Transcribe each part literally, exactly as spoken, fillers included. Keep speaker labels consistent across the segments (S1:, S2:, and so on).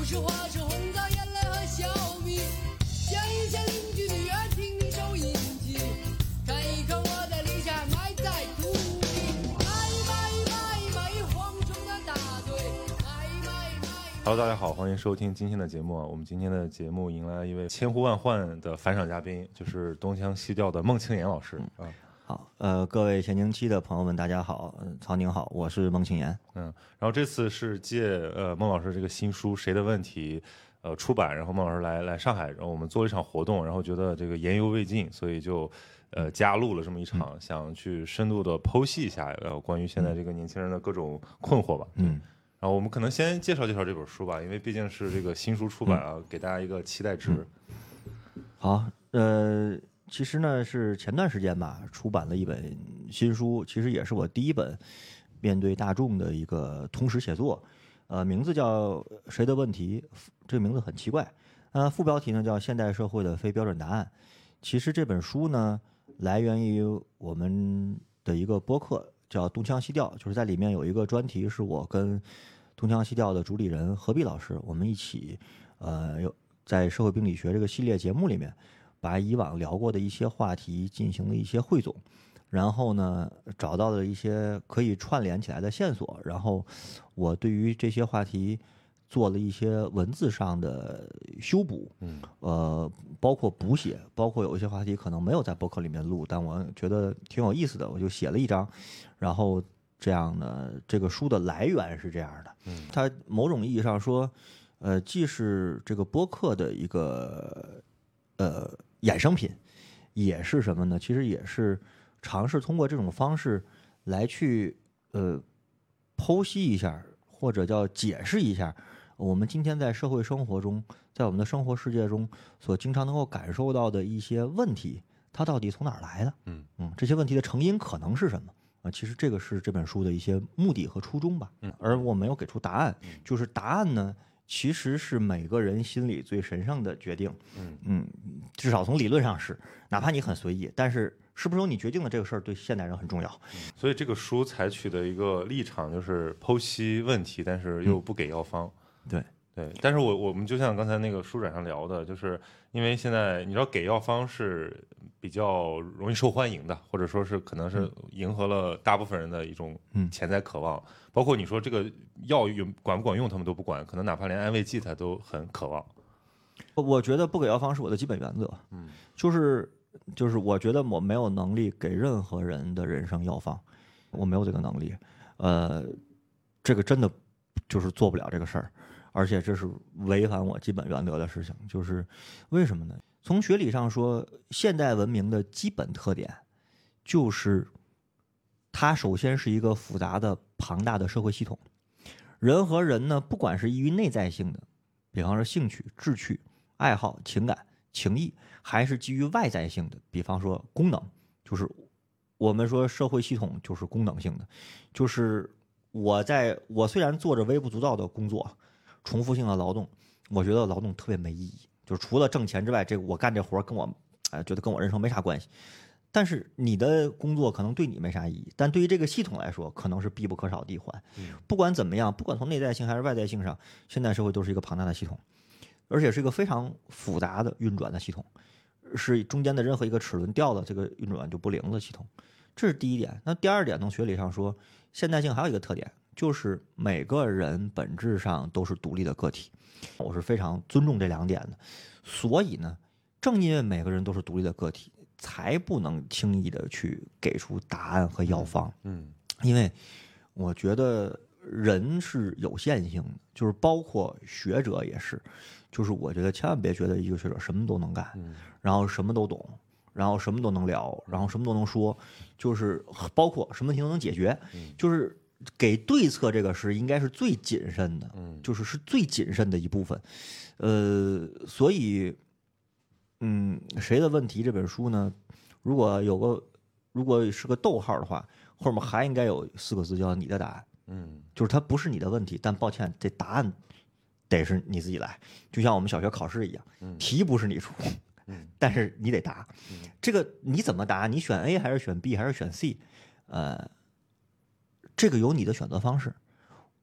S1: 是花是红的眼泪和笑迷，见一见邻居的月，听听收音机，看一看我的理想埋在土里，埋埋埋埋蝗虫的大腿，埋埋埋。
S2: Hello， 大家好，欢迎收听今天的节目啊。我们今天的节目迎来一位千呼万唤的返场嘉宾，就是东腔西调的孟庆岩老师啊。
S3: 好，呃，各位前京期的朋友们，大家好，曹宁好，我是孟庆岩。
S2: 嗯，然后这次是借呃孟老师这个新书《谁的问题》呃出版，然后孟老师来来上海，然后我们做了一场活动，然后觉得这个言犹未尽，所以就呃加入了这么一场，嗯、想去深度的剖析一下呃关于现在这个年轻人的各种困惑吧。
S3: 嗯。
S2: 然后我们可能先介绍介绍这本书吧，因为毕竟是这个新书出版啊，
S3: 嗯、
S2: 给大家一个期待值。
S3: 嗯、好，呃。其实呢，是前段时间吧，出版了一本新书，其实也是我第一本面对大众的一个通识写作，呃，名字叫《谁的问题》，这个名字很奇怪，呃，副标题呢叫《现代社会的非标准答案》。其实这本书呢，来源于我们的一个播客，叫东腔西调，就是在里面有一个专题，是我跟东腔西调的主理人何必老师，我们一起，呃，有在社会病理学这个系列节目里面。把以往聊过的一些话题进行了一些汇总，然后呢，找到了一些可以串联起来的线索，然后我对于这些话题做了一些文字上的修补，
S2: 嗯，
S3: 呃，包括补写，包括有一些话题可能没有在博客里面录，但我觉得挺有意思的，我就写了一章，然后这样呢，这个书的来源是这样的，
S2: 嗯，
S3: 它某种意义上说，呃，既是这个播客的一个呃。衍生品也是什么呢？其实也是尝试通过这种方式来去呃剖析一下，或者叫解释一下我们今天在社会生活中，在我们的生活世界中所经常能够感受到的一些问题，它到底从哪儿来的？
S2: 嗯
S3: 嗯，这些问题的成因可能是什么？啊，其实这个是这本书的一些目的和初衷吧。
S2: 嗯，
S3: 而我没有给出答案，就是答案呢。其实是每个人心里最神圣的决定，
S2: 嗯
S3: 嗯，至少从理论上是，哪怕你很随意，但是是不是由你决定的这个事儿对现代人很重要。
S2: 嗯、所以这个书采取的一个立场就是剖析问题，但是又不给药方。
S3: 嗯、对
S2: 对，但是我我们就像刚才那个书展上聊的，就是因为现在你知道给药方是比较容易受欢迎的，或者说是可能是迎合了大部分人的一种潜在渴望。嗯、包括你说这个药用管不管用，他们都不管，可能哪怕连安慰剂他都很渴望。
S3: 我觉得不给药方是我的基本原则，
S2: 嗯，
S3: 就是就是我觉得我没有能力给任何人的人生药方，我没有这个能力，呃，这个真的就是做不了这个事儿。而且这是违反我基本原则的事情，就是为什么呢？从学理上说，现代文明的基本特点就是它首先是一个复杂的庞大的社会系统，人和人呢，不管是基于内在性的，比方说兴趣、志趣、爱好、情感、情谊，还是基于外在性的，比方说功能，就是我们说社会系统就是功能性的，就是我在我虽然做着微不足道的工作，重复性的劳动，我觉得劳动特别没意义，就是除了挣钱之外，这个我干这活跟我，哎、呃，觉得跟我人生没啥关系。但是你的工作可能对你没啥意义，但对于这个系统来说，可能是必不可少的一环。不管怎么样，不管从内在性还是外在性上，现代社会都是一个庞大的系统，而且是一个非常复杂的运转的系统，是中间的任何一个齿轮掉了，这个运转就不灵的系统。这是第一点。那第二点，从学理上说，现代性还有一个特点。就是每个人本质上都是独立的个体，我是非常尊重这两点的。所以呢，正因为每个人都是独立的个体，才不能轻易的去给出答案和药方。
S2: 嗯，
S3: 因为我觉得人是有限性的，就是包括学者也是，就是我觉得千万别觉得一个学者什么都能干，然后什么都懂，然后什么都能聊，然后什么都能说，就是包括什么问题都能解决，就是。给对策这个是应该是最谨慎的，
S2: 嗯，
S3: 就是是最谨慎的一部分，呃，所以，嗯，谁的问题这本书呢？如果有个，如果是个逗号的话，后面还应该有四个字叫你的答案，
S2: 嗯，
S3: 就是它不是你的问题，但抱歉，这答案得是你自己来，就像我们小学考试一样，
S2: 嗯、
S3: 题不是你出，
S2: 嗯，
S3: 但是你得答，
S2: 嗯、
S3: 这个你怎么答？你选 A 还是选 B 还是选 C？ 呃。这个有你的选择方式，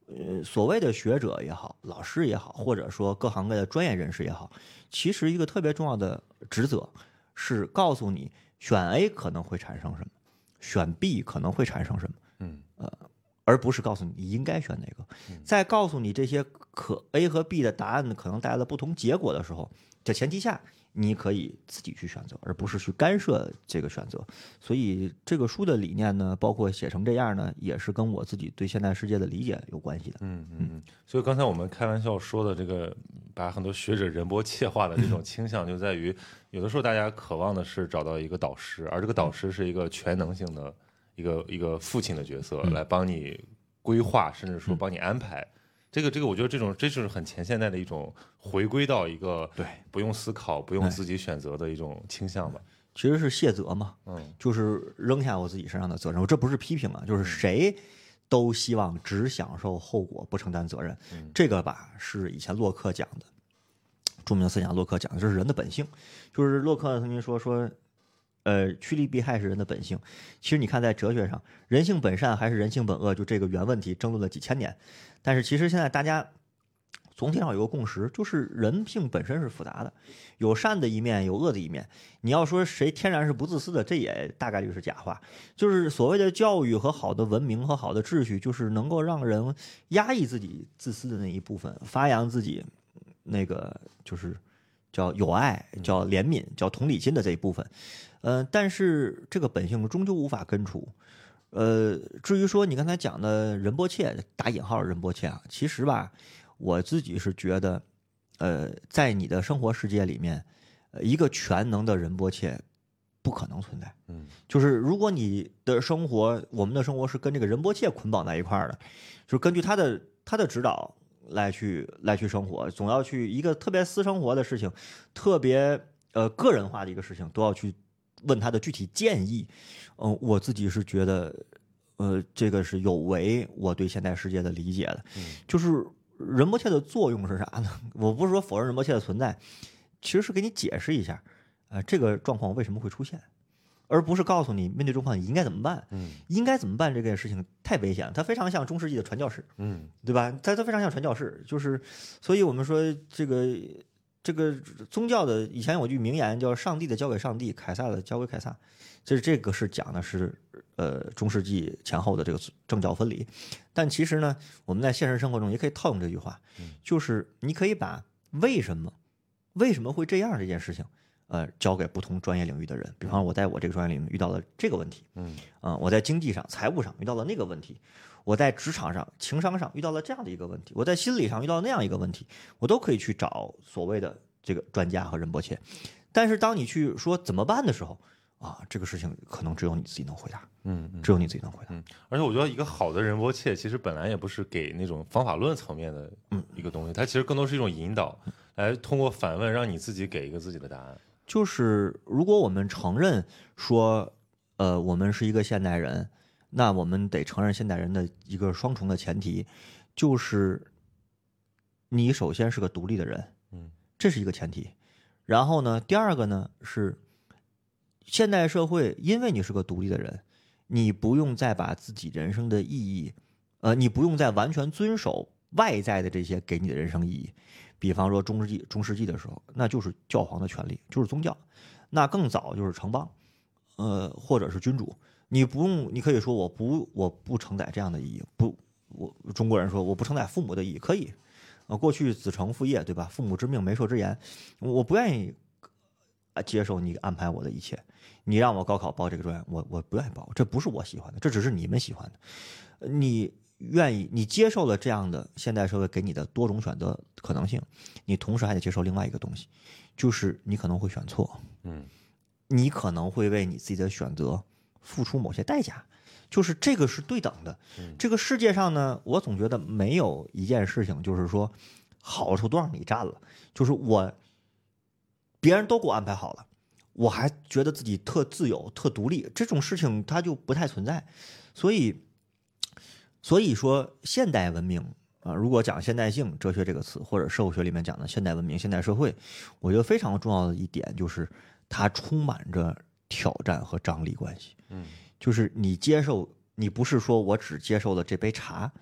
S3: 呃，所谓的学者也好，老师也好，或者说各行各业的专业人士也好，其实一个特别重要的职责是告诉你选 A 可能会产生什么，选 B 可能会产生什么，
S2: 嗯
S3: 呃，而不是告诉你你应该选哪个。在告诉你这些可 A 和 B 的答案可能带来的不同结果的时候，这前提下，你可以自己去选择，而不是去干涉这个选择。所以这个书的理念呢，包括写成这样呢，也是跟我自己对现代世界的理解有关系的。
S2: 嗯嗯嗯。所以刚才我们开玩笑说的这个，把很多学者仁波切化的这种倾向，就在于有的时候大家渴望的是找到一个导师，而这个导师是一个全能性的一个一个父亲的角色，来帮你规划，甚至说帮你安排。这个这个，我觉得这种这就是很前现代的一种回归到一个
S3: 对
S2: 不用思考、不用自己选择的一种倾向吧。
S3: 其实是卸责嘛，
S2: 嗯，
S3: 就是扔下我自己身上的责任。这不是批评啊，就是谁都希望只享受后果，不承担责任。
S2: 嗯、
S3: 这个吧是以前洛克讲的，著名的思想洛克讲的，这是人的本性。就是洛克曾经说说。呃，趋利避害是人的本性。其实你看，在哲学上，人性本善还是人性本恶，就这个原问题争论了几千年。但是其实现在大家总体上有个共识，就是人性本身是复杂的，有善的一面，有恶的一面。你要说谁天然是不自私的，这也大概率是假话。就是所谓的教育和好的文明和好的秩序，就是能够让人压抑自己自私的那一部分，发扬自己那个就是叫友爱、叫怜悯、叫同理心的这一部分。呃，但是这个本性终究无法根除。呃，至于说你刚才讲的仁波切打引号仁波切啊，其实吧，我自己是觉得，呃，在你的生活世界里面，呃，一个全能的仁波切不可能存在。
S2: 嗯，
S3: 就是如果你的生活，我们的生活是跟这个仁波切捆绑在一块儿的，就是根据他的他的指导来去来去生活，总要去一个特别私生活的事情，特别呃个人化的一个事情，都要去。问他的具体建议，嗯、呃，我自己是觉得，呃，这个是有违我对现代世界的理解的。
S2: 嗯，
S3: 就是仁波切的作用是啥呢？我不是说否认仁波切的存在，其实是给你解释一下，啊、呃，这个状况为什么会出现，而不是告诉你面对状况你应该怎么办。
S2: 嗯，
S3: 应该怎么办这件事情太危险了，它非常像中世纪的传教士，
S2: 嗯，
S3: 对吧？它它非常像传教士，就是，所以我们说这个。这个宗教的以前有句名言叫"上帝的交给上帝，凯撒的交给凯撒"，这这个是讲的是呃中世纪前后的这个政教分离。但其实呢，我们在现实生活中也可以套用这句话，就是你可以把为什么为什么会这样这件事情，呃，交给不同专业领域的人。比方我在我这个专业领域遇到了这个问题，嗯，啊、呃，我在经济上、财务上遇到了那个问题。我在职场上、情商上遇到了这样的一个问题，我在心理上遇到那样一个问题，我都可以去找所谓的这个专家和仁波切。但是当你去说怎么办的时候，啊，这个事情可能只有你自己能回答，
S2: 嗯，嗯
S3: 只有你自己能回答。
S2: 嗯，而且我觉得一个好的仁波切，其实本来也不是给那种方法论层面的一个东西，它其实更多是一种引导，来通过反问让你自己给一个自己的答案。
S3: 就是如果我们承认说，呃，我们是一个现代人。那我们得承认现代人的一个双重的前提，就是你首先是个独立的人，
S2: 嗯，
S3: 这是一个前提。然后呢，第二个呢是现代社会，因为你是个独立的人，你不用再把自己人生的意义，呃，你不用再完全遵守外在的这些给你的人生意义。比方说中世纪中世纪的时候，那就是教皇的权利，就是宗教。那更早就是城邦，呃，或者是君主。你不用，你可以说我不我不承载这样的意义，不，我中国人说我不承载父母的意义，可以，呃，过去子承父业，对吧？父母之命，媒妁之言，我不愿意啊接受你安排我的一切，你让我高考报这个专业，我我不愿意报，这不是我喜欢的，这只是你们喜欢的。你愿意，你接受了这样的现代社会给你的多种选择可能性，你同时还得接受另外一个东西，就是你可能会选错，
S2: 嗯，
S3: 你可能会为你自己的选择付出某些代价，就是这个是对等的。这个世界上呢，我总觉得没有一件事情就是说好处都让你占了，就是我别人都给我安排好了，我还觉得自己特自由、特独立，这种事情它就不太存在。所以，所以说现代文明啊，如果讲现代性哲学这个词，或者社会学里面讲的现代文明、现代社会，我觉得非常重要的一点就是它充满着挑战和张力关系。
S2: 嗯，
S3: 就是你接受，你不是说我只接受了这杯茶，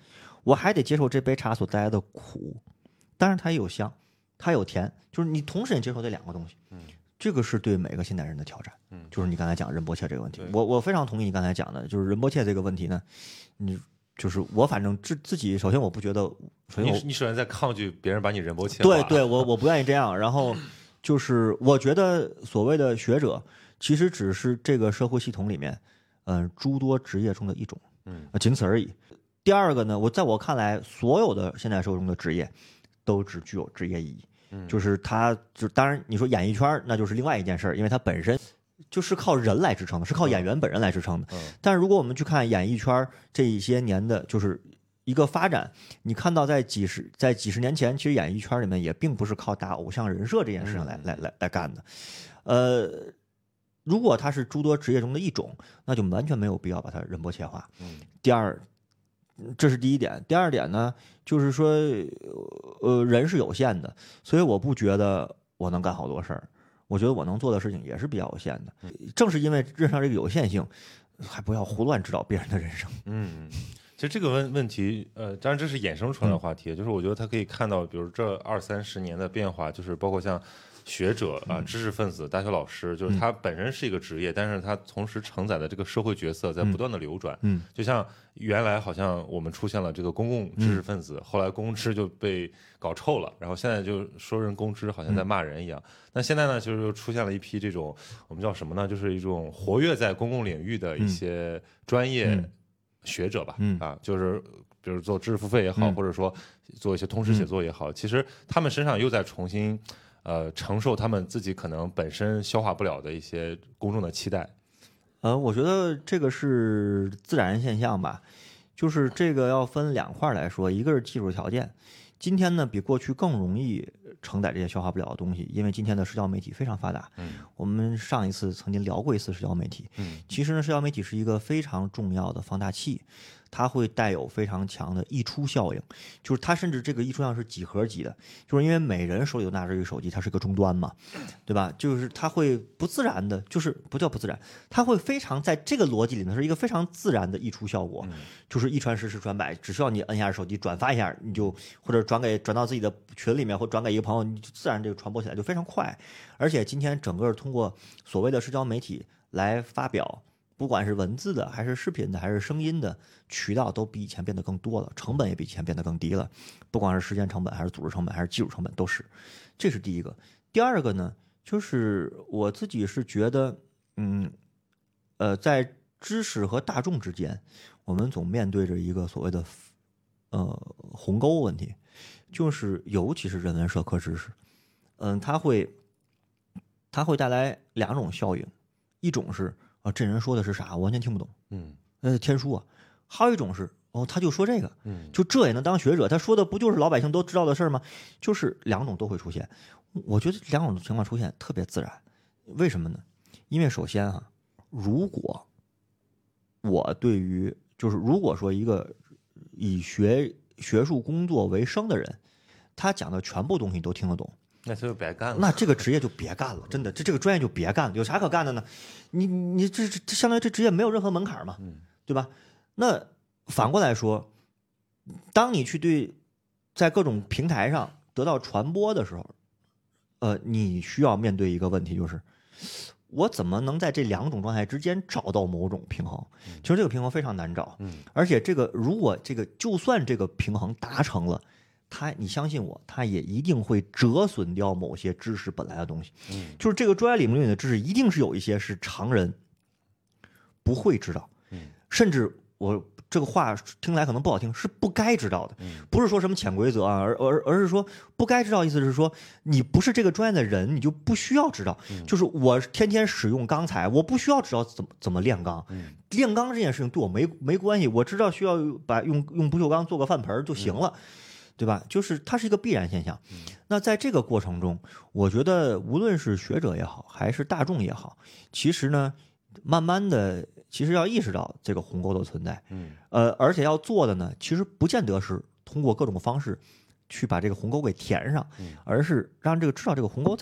S3: 我还得接受这杯茶所带来的苦，当然它也有香，它有甜，就是你同时也接受这两个东西。
S2: 嗯，
S3: 这个是对每个现代人的挑战。
S2: 嗯，
S3: 就是你刚才讲仁波切这个问题，我我非常同意你刚才讲的，就是仁波切这个问题呢，你就是我反正自自己，首先我不觉得，首先我
S2: 你你首先在抗拒别人把你仁波切化，
S3: 对对，我我不愿意这样。然后就是我觉得所谓的学者，其实只是这个社会系统里面，嗯、呃，诸多职业中的一种，
S2: 嗯，
S3: 仅此而已。第二个呢，我在我看来，所有的现代社会中的职业都只具有职业意义，
S2: 嗯，
S3: 就是它就当然你说演艺圈那就是另外一件事儿，因为它本身就是靠人来支撑的，是靠演员本人来支撑的。
S2: 嗯，
S3: 但是如果我们去看演艺圈这一些年的，就是一个发展，你看到在几十在几十年前，其实演艺圈里面也并不是靠打偶像人设这件事情来、嗯、来来来干的。呃，如果它是诸多职业中的一种，那就完全没有必要把它仁波切化。
S2: 嗯，
S3: 第二，这是第一点。第二点呢，就是说，呃，人是有限的，所以我不觉得我能干好多事儿。我觉得我能做的事情也是比较有限的，正是因为认识到这个有限性，还不要胡乱指导别人的人生。
S2: 嗯，其实这个问问题，呃，当然这是衍生出来的话题，嗯、就是我觉得他可以看到，比如这二三十年的变化，就是包括像学者啊、呃、知识分子、大学老师，就是他本身是一个职业，嗯、但是他同时承载的这个社会角色在不断的流转。
S3: 嗯，
S2: 就像原来好像我们出现了这个公共知识分子，嗯、后来公知就被搞臭了，然后现在就说人公知好像在骂人一样。嗯、那现在呢，就是又出现了一批这种我们叫什么呢？就是一种活跃在公共领域的一些专业学者吧。
S3: 嗯、
S2: 啊，就是比如做知识付费也好，
S3: 嗯、
S2: 或者说做一些通识写作也好，嗯、其实他们身上又在重新。呃，承受他们自己可能本身消化不了的一些公众的期待。
S3: 呃，我觉得这个是自然现象吧，就是这个要分两块来说，一个是技术条件，今天呢比过去更容易承载这些消化不了的东西，因为今天的社交媒体非常发达。
S2: 嗯，
S3: 我们上一次曾经聊过一次社交媒体。
S2: 嗯，
S3: 其实呢，社交媒体是一个非常重要的放大器。它会带有非常强的溢出效应，就是它甚至这个溢出效应是几何级的，就是因为每人手里都拿着一个手机，它是个终端嘛，对吧？就是它会不自然的，就是不叫不自然，它会非常在这个逻辑里面是一个非常自然的溢出效果，就是一传十，十传百，只需要你摁下手机转发一下，你就或者转给转到自己的群里面，或转给一个朋友，你就自然这个传播起来就非常快。而且今天整个通过所谓的社交媒体来发表。不管是文字的还是视频的还是声音的渠道都比以前变得更多了，成本也比以前变得更低了，不管是时间成本还是组织成本还是技术成本都是，这是第一个。第二个呢，就是我自己是觉得，嗯，呃，在知识和大众之间，我们总面对着一个所谓的呃鸿沟问题，就是尤其是人文社科知识，嗯，它会它会带来两种效应，一种是。啊，这人说的是啥？我完全听不懂。
S2: 嗯，
S3: 呃，天书啊。还有一种是，哦，他就说这个，
S2: 嗯，
S3: 就这也能当学者？他说的不就是老百姓都知道的事儿吗？就是两种都会出现。我觉得两种情况出现特别自然。为什么呢？因为首先哈、啊，如果我对于就是如果说一个以学学术工作为生的人，他讲的全部东西都听得懂。
S2: 那他就白干了，
S3: 那这个职业就别干了，真的，这这个专业就别干了，有啥可干的呢？你你这这相当于这职业没有任何门槛嘛，
S2: 嗯，
S3: 对吧？那反过来说，当你去对在各种平台上得到传播的时候，呃，你需要面对一个问题，就是我怎么能在这两种状态之间找到某种平衡？其实这个平衡非常难找，
S2: 嗯，
S3: 而且这个如果这个就算这个平衡达成了。他，你相信我，他也一定会折损掉某些知识本来的东西。
S2: 嗯，
S3: 就是这个专业领域里的知识，一定是有一些是常人不会知道，
S2: 嗯，
S3: 甚至我这个话听来可能不好听，是不该知道的。
S2: 嗯，
S3: 不是说什么潜规则啊，而而而是说不该知道，意思是说你不是这个专业的人，你就不需要知道。
S2: 嗯，
S3: 就是我天天使用钢材，我不需要知道怎么怎么炼钢。
S2: 嗯，
S3: 炼钢这件事情对我没没关系，我知道需要把用用不锈钢做个饭盆就行了。嗯，对吧？就是它是一个必然现象。那在这个过程中，我觉得无论是学者也好，还是大众也好，其实呢，慢慢的，其实要意识到这个鸿沟的存在。
S2: 嗯，
S3: 呃，而且要做的呢，其实不见得是通过各种方式去把这个鸿沟给填上，而是让这个知道这个鸿沟在哪儿，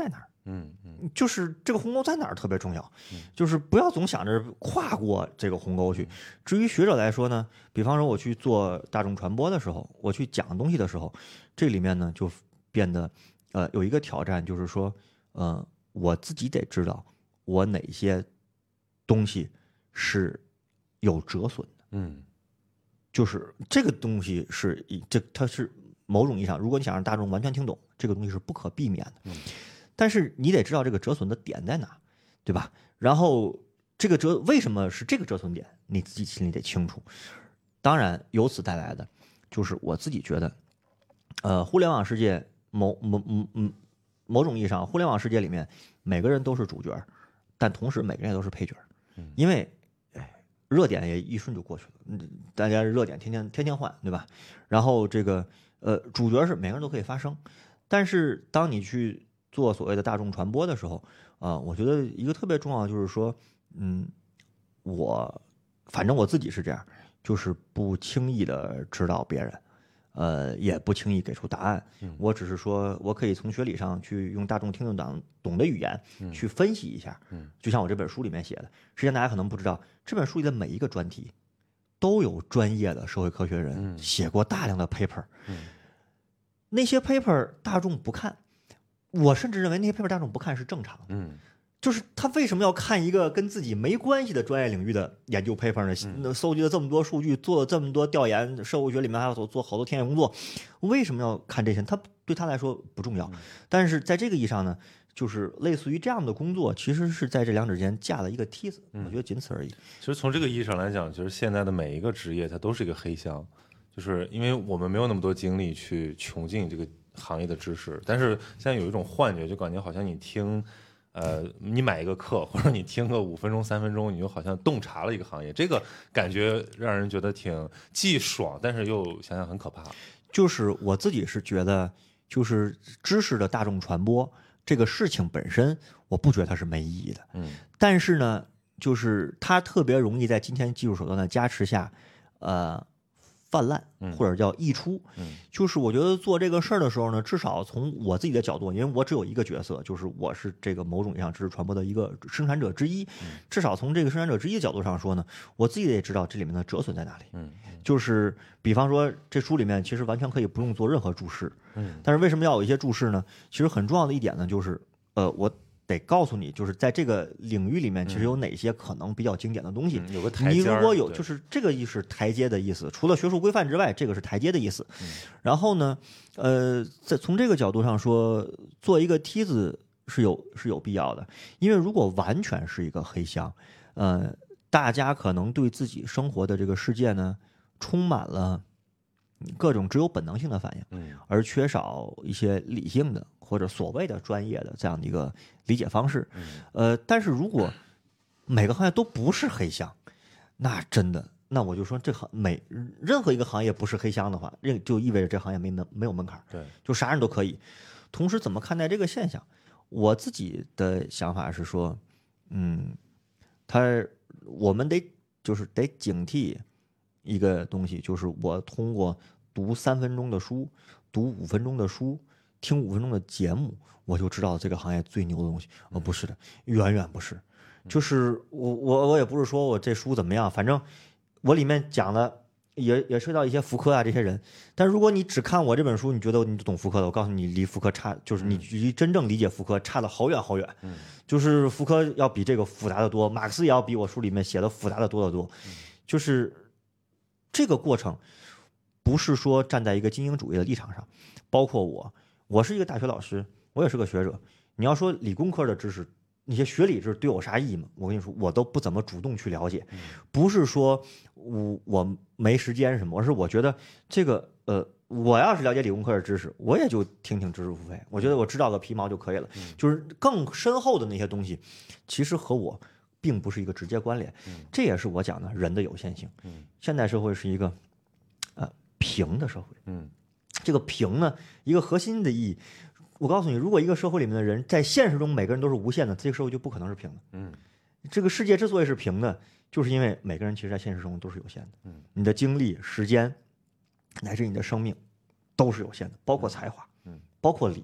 S2: 嗯嗯，
S3: 就是这个鸿沟在哪儿特别重要，
S2: 嗯
S3: 就是不要总想着跨过这个鸿沟去。至于学者来说呢，比方说我去做大众传播的时候，我去讲东西的时候，这里面呢就变得呃有一个挑战，就是说呃我自己得知道我哪些东西是有折损的，
S2: 嗯
S3: 就是这个东西是以这它是某种意义上，如果你想让大众完全听懂，这个东西是不可避免的。
S2: 嗯
S3: 但是你得知道这个折损的点在哪，对吧？然后这个折为什么是这个折损点，你自己心里得清楚。当然，由此带来的就是我自己觉得，呃，互联网世界某某某某某种意义上，互联网世界里面每个人都是主角，但同时每个人也都是配角，因为哎，热点也一瞬就过去了，嗯，大家热点天天天天换，对吧？然后这个呃，主角是每个人都可以发声，但是当你去做所谓的大众传播的时候，啊、呃，我觉得一个特别重要的就是说，嗯，我反正我自己是这样，就是不轻易的指导别人，呃，也不轻易给出答案。
S2: 嗯
S3: 我只是说我可以从学理上去用大众听得懂懂的语言去分析一下。
S2: 嗯
S3: 就像我这本书里面写的，实际上大家可能不知道，这本书里的每一个专题都有专业的社会科学人
S2: 嗯
S3: 写过大量的 paper，
S2: 嗯
S3: 那些 paper 大众不看。我甚至认为那些 paper 大众不看是正常的，
S2: 嗯
S3: 就是他为什么要看一个跟自己没关系的专业领域的研究 paper 呢？那搜集了这么多数据，做了这么多调研，社会学里面还要做做好多田野工作，为什么要看这些？他对他来说不重要，但是在这个意义上呢，就是类似于这样的工作，其实是在这两者之间架了一个梯子，我觉得仅此而已。
S2: 其实从这个意义上来讲，就是现在的每一个职业它都是一个黑箱，就是因为我们没有那么多精力去穷尽这个行业的知识，但是现在有一种幻觉，就感觉好像你听，呃，你买一个课或者你听个五分钟三分钟，你就好像洞察了一个行业，这个感觉让人觉得挺既爽，但是又想想很可怕。
S3: 就是我自己是觉得，就是知识的大众传播这个事情本身，我不觉得它是没意义的。
S2: 嗯，
S3: 但是呢，就是它特别容易在今天技术手段的加持下，呃。泛滥，或者叫溢出，
S2: 嗯，
S3: 就是我觉得做这个事儿的时候呢，至少从我自己的角度，因为我只有一个角色，就是我是这个某种意义上知识传播的一个生产者之一，至少从这个生产者之一的角度上说呢，我自己也知道这里面的折损在哪里，
S2: 嗯，
S3: 就是比方说这书里面其实完全可以不用做任何注释，
S2: 嗯，
S3: 但是为什么要有一些注释呢？其实很重要的一点呢，就是呃我。得告诉你，就是在这个领域里面，其实有哪些可能比较经典的东西。
S2: 嗯、有个台阶。
S3: 你如果有，就是这个意是台阶的意思。除了学术规范之外，这个是台阶的意思。
S2: 嗯、
S3: 然后呢，呃，在从这个角度上说，做一个梯子是有是有必要的。因为如果完全是一个黑箱，呃，大家可能对自己生活的这个世界呢，充满了各种只有本能性的反应，
S2: 嗯，
S3: 而缺少一些理性的或者所谓的专业的这样的一个理解方式，呃，但是如果每个行业都不是黑箱，那真的，那我就说这行每任何一个行业不是黑箱的话，这就意味着这行业没门没有门槛，
S2: 对，
S3: 就啥人都可以。同时，怎么看待这个现象？我自己的想法是说，嗯，他我们得就是得警惕一个东西，就是我通过读三分钟的书，读五分钟的书，听五分钟的节目，我就知道这个行业最牛的东西。呃，不是的，远远不是。就是我我我也不是说我这书怎么样，反正我里面讲的也也涉及到一些福柯啊这些人。但如果你只看我这本书，你觉得你懂福柯的，我告诉你，离福柯差，就是你离真正理解福柯差得好远好远。
S2: 嗯，
S3: 就是福柯要比这个复杂的多，马克思也要比我书里面写的复杂的多得多。就是这个过程。不是说站在一个精英主义的立场上，包括我，我是一个大学老师，我也是个学者。你要说理工科的知识，那些学理知识对我啥意义吗？我跟你说，我都不怎么主动去了解。不是说我我没时间什么，而是我觉得这个呃，我要是了解理工科的知识，我也就听听知识付费，我觉得我知道个皮毛就可以了。就是更深厚的那些东西，其实和我并不是一个直接关联。这也是我讲的人的有限性。现代社会是一个。平的社会，
S2: 嗯，
S3: 这个平呢，一个核心的意义，我告诉你，如果一个社会里面的人在现实中每个人都是无限的，这个社会就不可能是平的。
S2: 嗯，
S3: 这个世界之所以是平的，就是因为每个人其实在现实中都是有限的。
S2: 嗯，
S3: 你的精力、时间，乃至你的生命，都是有限的，包括才华，
S2: 嗯，
S3: 包括理性，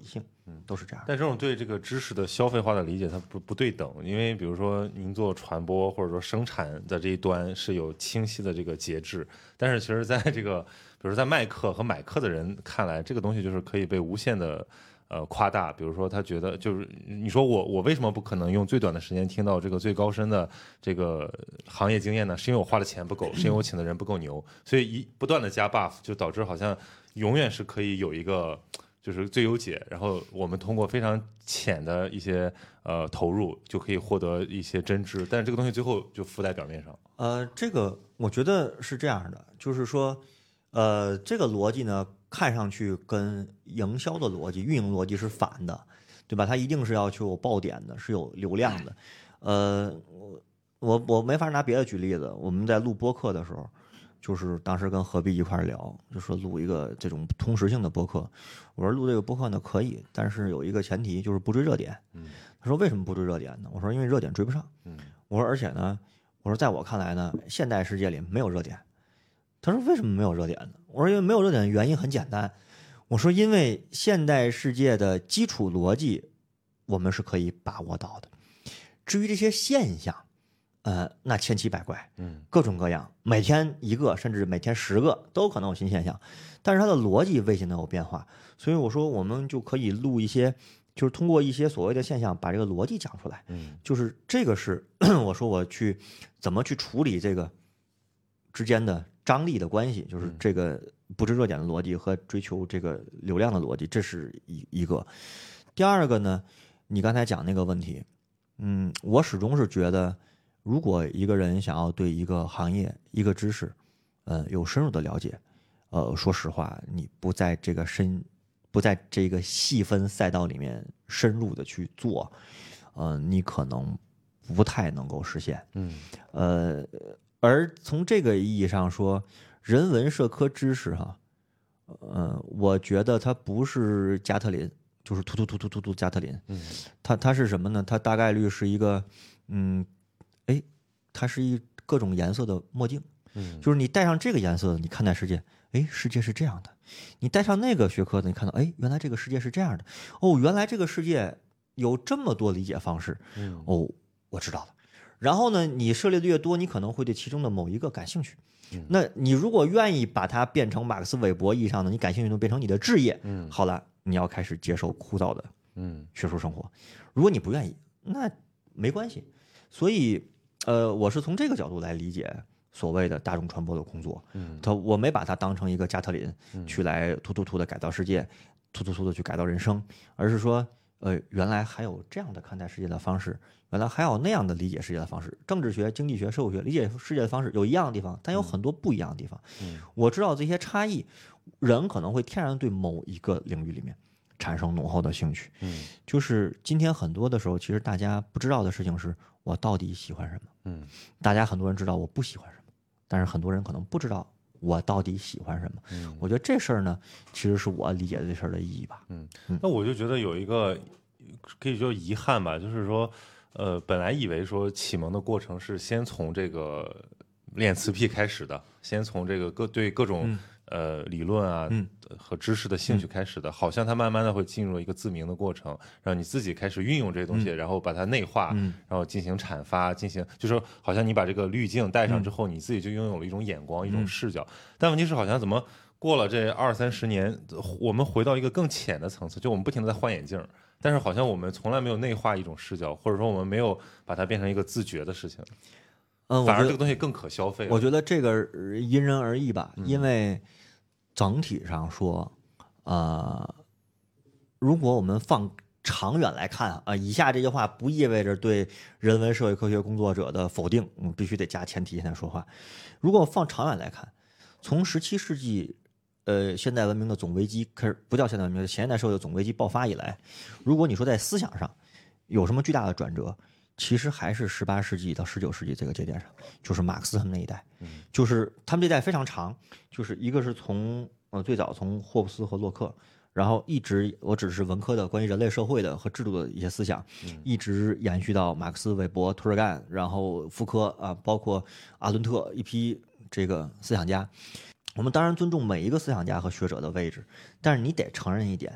S3: 嗯，都是这样。
S2: 但这种对这个知识的消费化的理解，它不不对等，因为比如说您做传播或者说生产的这一端是有清晰的这个节制，但是其实在这个比如在卖课和买课的人看来，这个东西就是可以被无限的呃夸大。比如说他觉得就是你说我我为什么不可能用最短的时间听到这个最高深的这个行业经验呢？是因为我花的钱不够，是因为我请的人不够牛，所以一不断的加 buff 就导致好像永远是可以有一个就是最优解，然后我们通过非常浅的一些呃投入就可以获得一些真知，但是这个东西最后就浮在表面上。
S3: 呃，这个我觉得是这样的，就是说，呃，这个逻辑呢，看上去跟营销的逻辑、运营逻辑是反的，对吧？它一定是要去有爆点的，是有流量的。呃，我我没法拿别的举例子，我们在录播客的时候。就是当时跟何必一块聊，就说录一个这种通识性的播客。我说录这个播客呢可以，但是有一个前提就是不追热点。
S2: 嗯，
S3: 他说为什么不追热点呢？我说因为热点追不上。
S2: 嗯，
S3: 我说而且呢，我说在我看来呢，现代世界里没有热点。他说为什么没有热点呢？我说因为没有热点的原因很简单。我说因为现代世界的基础逻辑我们是可以把握到的，至于这些现象。呃，那千奇百怪，
S2: 嗯，
S3: 各种各样，每天一个，甚至每天十个，都可能有新现象，但是它的逻辑未见得有变化，所以我说我们就可以录一些，就是通过一些所谓的现象，把这个逻辑讲出来，
S2: 嗯，
S3: 就是这个是我说我去怎么去处理这个之间的张力的关系，就是这个不追热点的逻辑和追求这个流量的逻辑，这是一一个。第二个呢，你刚才讲那个问题，嗯，我始终是觉得。如果一个人想要对一个行业、一个知识，呃，有深入的了解，呃，说实话，你不在这个深，不在这个细分赛道里面深入的去做，呃，你可能不太能够实现。
S2: 嗯，
S3: 呃，而从这个意义上说，人文社科知识哈，呃，我觉得它不是加特林，就是突突突突突突加特林，
S2: 嗯，
S3: 它它是什么呢？它大概率是一个，嗯。哎，它是一各种颜色的墨镜，
S2: 嗯，
S3: 就是你戴上这个颜色，你看待世界，哎，世界是这样的；你戴上那个学科的，你看到，哎，原来这个世界是这样的。哦，原来这个世界有这么多理解方式。
S2: 嗯，
S3: 哦，我知道了。然后呢，你涉猎的越多，你可能会对其中的某一个感兴趣。
S2: 嗯，
S3: 那你如果愿意把它变成马克思韦伯意义上的，你感兴趣的变成你的置业，
S2: 嗯，
S3: 好了，你要开始接受枯燥的，
S2: 嗯，
S3: 学术生活。如果你不愿意，那没关系。所以。呃，我是从这个角度来理解所谓的大众传播的工作。
S2: 嗯，
S3: 他我没把它当成一个加特林、
S2: 嗯、
S3: 去来突突突的改造世界，突突突的去改造人生，而是说，呃，原来还有这样的看待世界的方式，原来还有那样的理解世界的方式。政治学、经济学、社会学理解世界的方式有一样的地方，但有很多不一样的地方。
S2: 嗯，
S3: 我知道这些差异，人可能会天然对某一个领域里面产生浓厚的兴趣。
S2: 嗯，
S3: 就是今天很多的时候，其实大家不知道的事情是。我到底喜欢什么？
S2: 嗯，
S3: 大家很多人知道我不喜欢什么，但是很多人可能不知道我到底喜欢什么。
S2: 嗯，
S3: 我觉得这事儿呢，其实是我理解这事儿的意义吧。
S2: 嗯，那我就觉得有一个可以说遗憾吧，就是说，呃，本来以为说启蒙的过程是先从这个练词癖开始的，先从这个各对各种、嗯。呃，理论啊、嗯、和知识的兴趣开始的，嗯、好像它慢慢的会进入一个自明的过程，让你自己开始运用这些东西，嗯、然后把它内化，嗯、然后进行阐发，进行就是说，好像你把这个滤镜戴上之后，嗯、你自己就拥有了一种眼光、嗯、一种视角。但问题是，好像怎么过了这二三十年，我们回到一个更浅的层次，就我们不停的在换眼镜，但是好像我们从来没有内化一种视角，或者说我们没有把它变成一个自觉的事情。
S3: 嗯，
S2: 反而这个东西更可消费了。
S3: 我觉得这个因人而异吧，嗯、因为。整体上说，呃，如果我们放长远来看啊、呃，以下这句话不意味着对人文社会科学工作者的否定，我们必须得加前提现在说话。如果放长远来看，从十七世纪，呃，现代文明的总危机开始，不叫现代文明，前现代社会的总危机爆发以来，如果你说在思想上有什么巨大的转折，其实还是十八世纪到十九世纪这个节点上，就是马克思他们那一代，就是他们这代非常长，就是一个是从呃最早从霍布斯和洛克，然后一直我只是文科的关于人类社会的和制度的一些思想，一直延续到马克思、韦伯、涂尔干，然后福柯啊，包括阿伦特一批这个思想家。我们当然尊重每一个思想家和学者的位置，但是你得承认一点，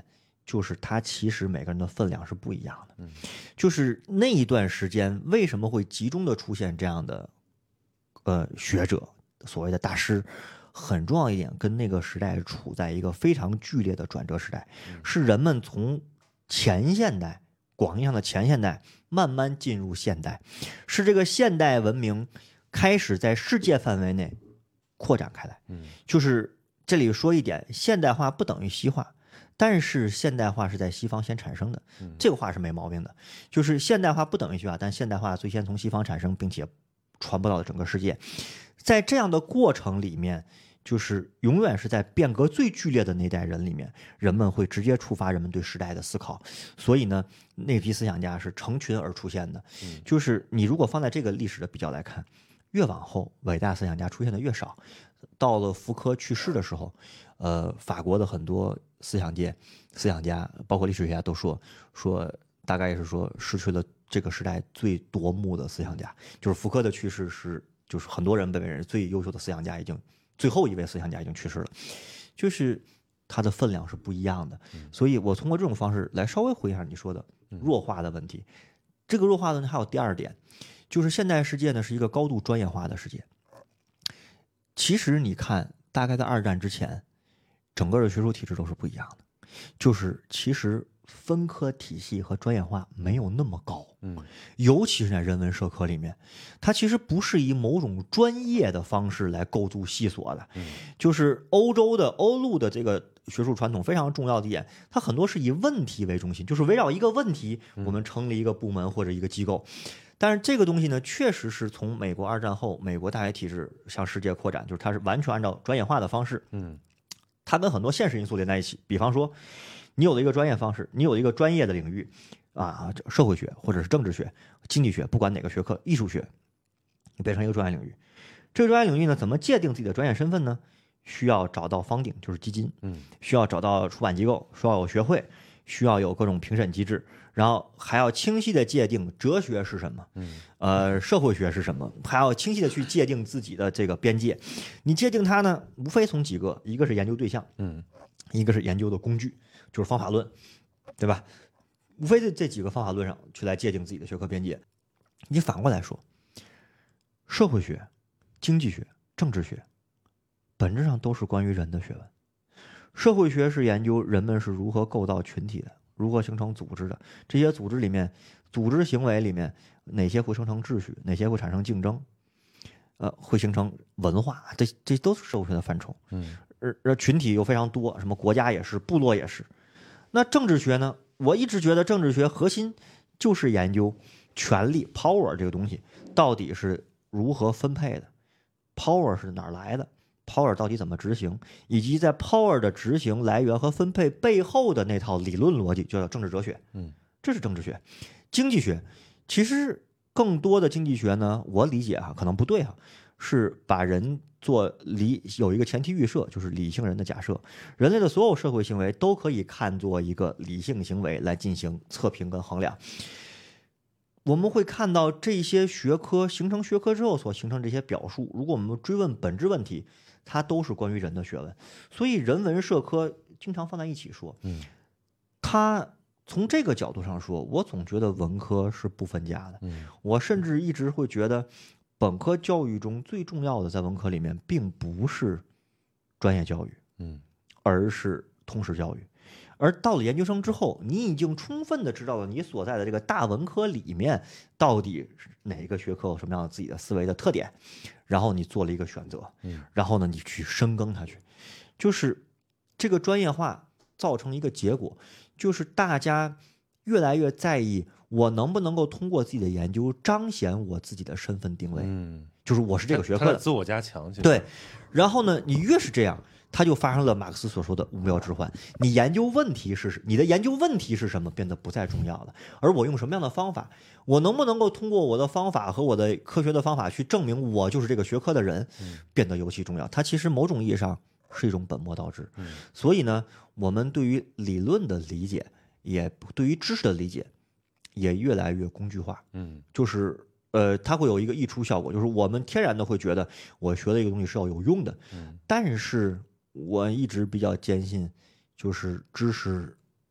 S3: 就是它其实每个人的分量是不一样的。就是那一段时间为什么会集中的出现这样的呃学者，所谓的大师，很重要一点，跟那个时代处在一个非常剧烈的转折时代，是人们从前现代，广义上的前现代慢慢进入现代，是这个现代文明开始在世界范围内扩展开来。就是这里说一点，现代化不等于西化，但是现代化是在西方先产生的，这个话是没毛病的。就是现代化不等于西化，但现代化最先从西方产生，并且传播到了整个世界。在这样的过程里面，就是永远是在变革最剧烈的那代人里面，人们会直接触发人们对时代的思考。所以呢，那批思想家是成群而出现的。就是你如果放在这个历史的比较来看，越往后伟大思想家出现的越少。到了福柯去世的时候，呃，法国的很多思想界、思想家，包括历史学家都说说，大概也是说失去了这个时代最夺目的思想家。就是福柯的去世是，就是很多人被认为最优秀的思想家已经。最后一位思想家已经去世了，就是他的分量是不一样的。所以我通过这种方式来稍微回应一下你说的弱化的问题。这个弱化的问题还有第二点，就是现代世界呢是一个高度专业化的世界。其实你看，大概在二战之前，整个的学术体制都是不一样的，就是其实分科体系和专业化没有那么高。嗯，尤其是在人文社科里面，它其实不是以某种专业的方式来构筑系所的。嗯，就是欧洲的欧陆的这个学术传统非常重要的一点，它很多是以问题为中心，就是围绕一个问题，我们成立一个部门或者一个机构。但是这个东西呢，确实是从美国二战后美国大学体制向世界扩展，就是它是完全按照专业化的方式。嗯，它跟很多现实因素连在一起，比方说，你有了一个专业方式，你有一个专业的领域。啊，社会学或者是政治学、经济学，不管哪个学科，艺术学，你变成一个专业领域。这个专业领域呢，怎么界定自己的专业身份呢？需要找到funding，就是基金，嗯，需要找到出版机构，需要有学会，需要有各种评审机制，然后还要清晰的界定哲学是什么，嗯，呃，社会学是什么，还要清晰的去界定自己的这个边界。你界定它呢，无非从几个，一个是研究对象，嗯，一个是研究的工具，就是方法论，对吧？无非在这几个方法论上去来界定自己的学科边界。你反过来说，社会学、经济学、政治学，本质上都是关于人的学问。社会学是研究人们是如何构造群体的，如何形成组织的。这些组织里面，组织行为里面哪些会生成秩序，哪些会产生竞争，呃，会形成文化，这这都是社会学的范畴。嗯，而而群体又非常多，什么国家也是，部落也是。那政治学呢？我一直觉得政治学核心就是研究权力 power 这个东西到底是如何分配的， power 是哪儿来的， power 到底怎么执行，以及在 power 的执行来源和分配背后的那套理论逻辑，就叫政治哲学。嗯，这是政治学。经济学其实更多的经济学呢，我理解哈，可能不对哈，是把人做理有一个前提预设，就是理性人的假设，人类的所有社会行为都可以看作一个理性行为来进行测评跟衡量。我们会看到这些学科形成学科之后所形成这些表述，如果我们追问本质问题，它都是关于人的学问。所以人文社科经常放在一起说，嗯，它从这个角度上说，我总觉得文科是不分家的。嗯，我甚至一直会觉得本科教育中最重要的，在文科里面并不是专业教育，嗯，而是通识教育。而到了研究生之后，你已经充分的知道了你所在的这个大文科里面到底哪个学科有什么样的自己的思维的特点，然后你做了一个选择，嗯，然后呢，你去深耕它去，就是这个专业化造成一个结果，就是大家越来越在意我能不能够通过自己的研究彰显我自己的身份定位，嗯，就是我是这个学科的
S2: 自我加强。
S3: 对，然后呢，你越是这样，它就发生了马克思所说的目标置换。你研究问题是你的研究问题是什么，变得不再重要了，而我用什么样的方法，我能不能够通过我的方法和我的科学的方法去证明我就是这个学科的人，变得尤其重要。它其实某种意义上是一种本末倒置。所以呢，我们对于理论的理解，也对于知识的理解，也越来越工具化。嗯，就是呃，它会有一个溢出效果，就是我们天然的会觉得我学的一个东西是要有用的。嗯，但是我一直比较坚信，就是知识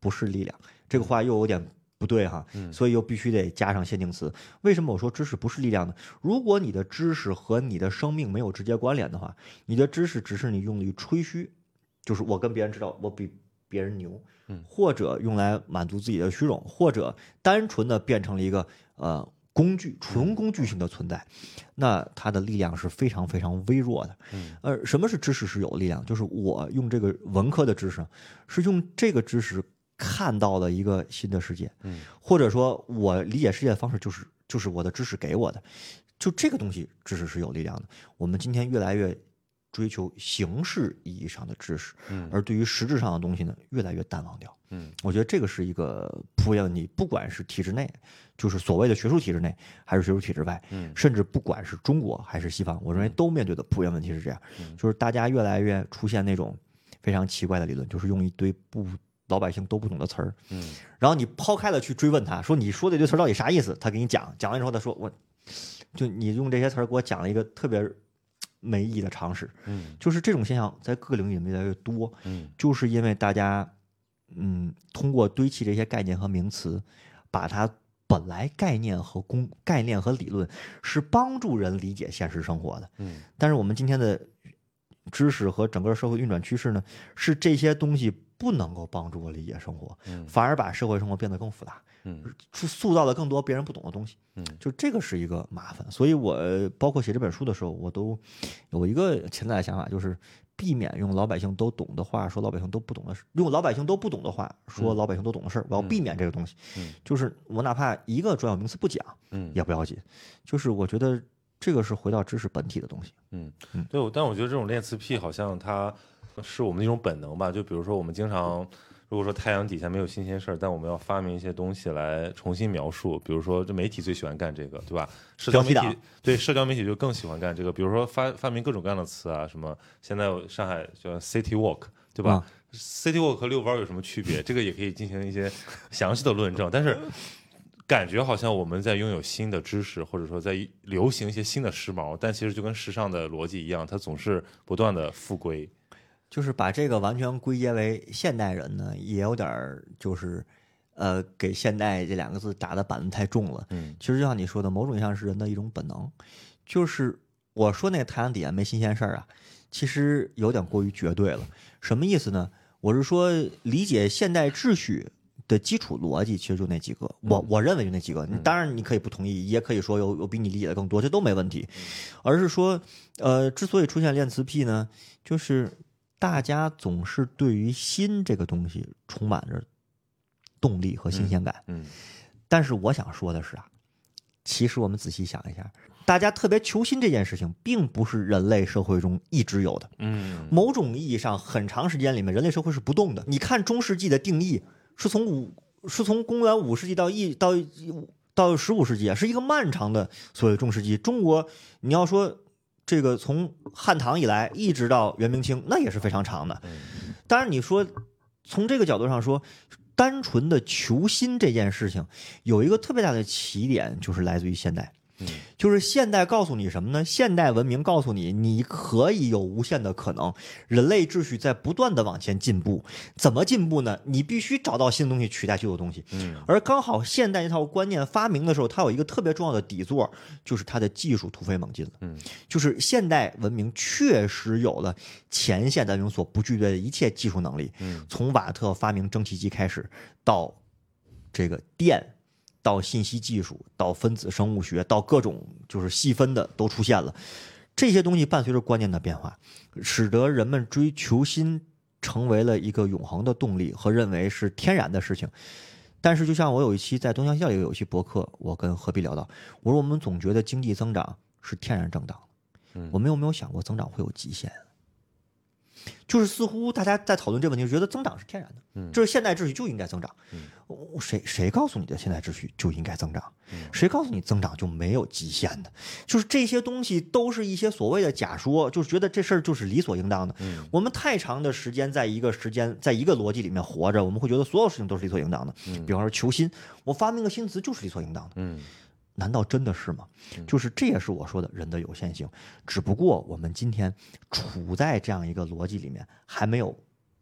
S3: 不是力量，这个话又有点不对哈，所以又必须得加上限定词。为什么我说知识不是力量呢？如果你的知识和你的生命没有直接关联的话，你的知识只是你用于吹嘘，就是我跟别人知道我比别人牛，或者用来满足自己的虚荣，或者单纯的变成了一个呃工具，纯工具性的存在，那它的力量是非常非常微弱的。呃，什么是知识是有力量？就是我用这个文科的知识，是用这个知识看到了一个新的世界，或者说我理解世界的方式就是就是我的知识给我的，就这个东西知识是有力量的。我们今天越来越追求形式意义上的知识，而对于实质上的东西呢，越来越淡忘掉。嗯，我觉得这个是一个普遍问题，不管是体制内，就是所谓的学术体制内，还是学术体制外，嗯，甚至不管是中国还是西方，我认为都面对的普遍问题是这样，就是大家越来越出现那种非常奇怪的理论，就是用一堆不老百姓都不懂的词儿，嗯，然后你抛开了去追问他，说你说的这堆词儿到底啥意思？他给你讲，讲完之后他说我，就你用这些词儿给我讲了一个特别没意义的常识，嗯，就是这种现象在各个领域越来越多，嗯，就是因为大家，嗯，通过堆砌这些概念和名词，把它本来概念和公概念和理论是帮助人理解现实生活的，嗯，但是我们今天的知识和整个社会运转趋势呢，是这些东西不能够帮助我理解生活，嗯，反而把社会生活变得更复杂，嗯，塑造了更多别人不懂的东西，嗯，就这个是一个麻烦。所以我包括写这本书的时候，我都有一个潜在的想法，就是避免用老百姓都懂的话说老百姓都不懂的事，用老百姓都不懂的话说老百姓都懂的事儿，嗯，我要避免这个东西，嗯，就是我哪怕一个专有名词不讲，嗯，也不要紧，就是我觉得这个是回到知识本体的东西，
S2: 嗯嗯，对，但我觉得这种练词癖好像它是我们的一种本能吧，就比如说我们经常。如果说太阳底下没有新鲜事儿，但我们要发明一些东西来重新描述，比如说这媒体最喜欢干这个，对吧？社交媒体对社交媒体就更喜欢干这个，比如说发发明各种各样的词啊，什么现在上海叫 City Walk， 对吧？嗯，City Walk 和遛弯有什么区别？这个也可以进行一些详细的论证，但是感觉好像我们在拥有新的知识，或者说在流行一些新的时髦，但其实就跟时尚的逻辑一样，它总是不断的复归。
S3: 就是把这个完全归结为现代人呢，也有点就是，呃，给现代这两个字打的板子太重了。嗯，其实就像你说的，某种意义上是人的一种本能。就是我说那个太阳底下没新鲜事儿啊，其实有点过于绝对了。什么意思呢？我是说理解现代秩序的基础逻辑，其实就那几个。我我认为就那几个。当然你可以不同意，也可以说有有比你理解的更多，这都没问题。而是说，呃，之所以出现练词癖呢，就是大家总是对于新这个东西充满着动力和新鲜感，嗯，嗯，但是我想说的是啊，其实我们仔细想一下，大家特别求新这件事情，并不是人类社会中一直有的，嗯，某种意义上，很长时间里面，人类社会是不动的。你看中世纪的定义，是从五是从公元五世纪到一到到十五世纪啊，是一个漫长的所谓中世纪。中国，你要说。这个从汉唐以来一直到元明清，那也是非常长的。当然，你说从这个角度上说，单纯的求新这件事情，有一个特别大的起点，就是来自于现代。就是现代告诉你什么呢？现代文明告诉你，你可以有无限的可能，人类秩序在不断的往前进步。怎么进步呢？你必须找到新的东西取代旧的东西。嗯，而刚好现代这套观念发明的时候，它有一个特别重要的底座，就是它的技术突飞猛进了。嗯，就是现代文明确实有了前现代文明所不具备的一切技术能力。嗯，从瓦特发明蒸汽机开始，到这个电。到信息技术，到分子生物学，到各种就是细分的都出现了。这些东西伴随着观念的变化，使得人们追求新成为了一个永恒的动力和认为是天然的事情。但是就像我有一期在东乡校里有一期博客，我跟何必聊到，我说我们总觉得经济增长是天然正当的，我们有没有想过增长会有极限？就是似乎大家在讨论这个问题，觉得增长是天然的，嗯，这是现代秩序就应该增长。嗯，谁谁告诉你的现代秩序就应该增长？嗯，谁告诉你增长就没有极限的？就是这些东西都是一些所谓的假说，就是觉得这事儿就是理所应当的。嗯，我们太长的时间在一个时间在一个逻辑里面活着，我们会觉得所有事情都是理所应当的。嗯，比方说求新，我发明个新词就是理所应当的。嗯。难道真的是吗？就是这也是我说的人的有限性，只不过我们今天处在这样一个逻辑里面，还没有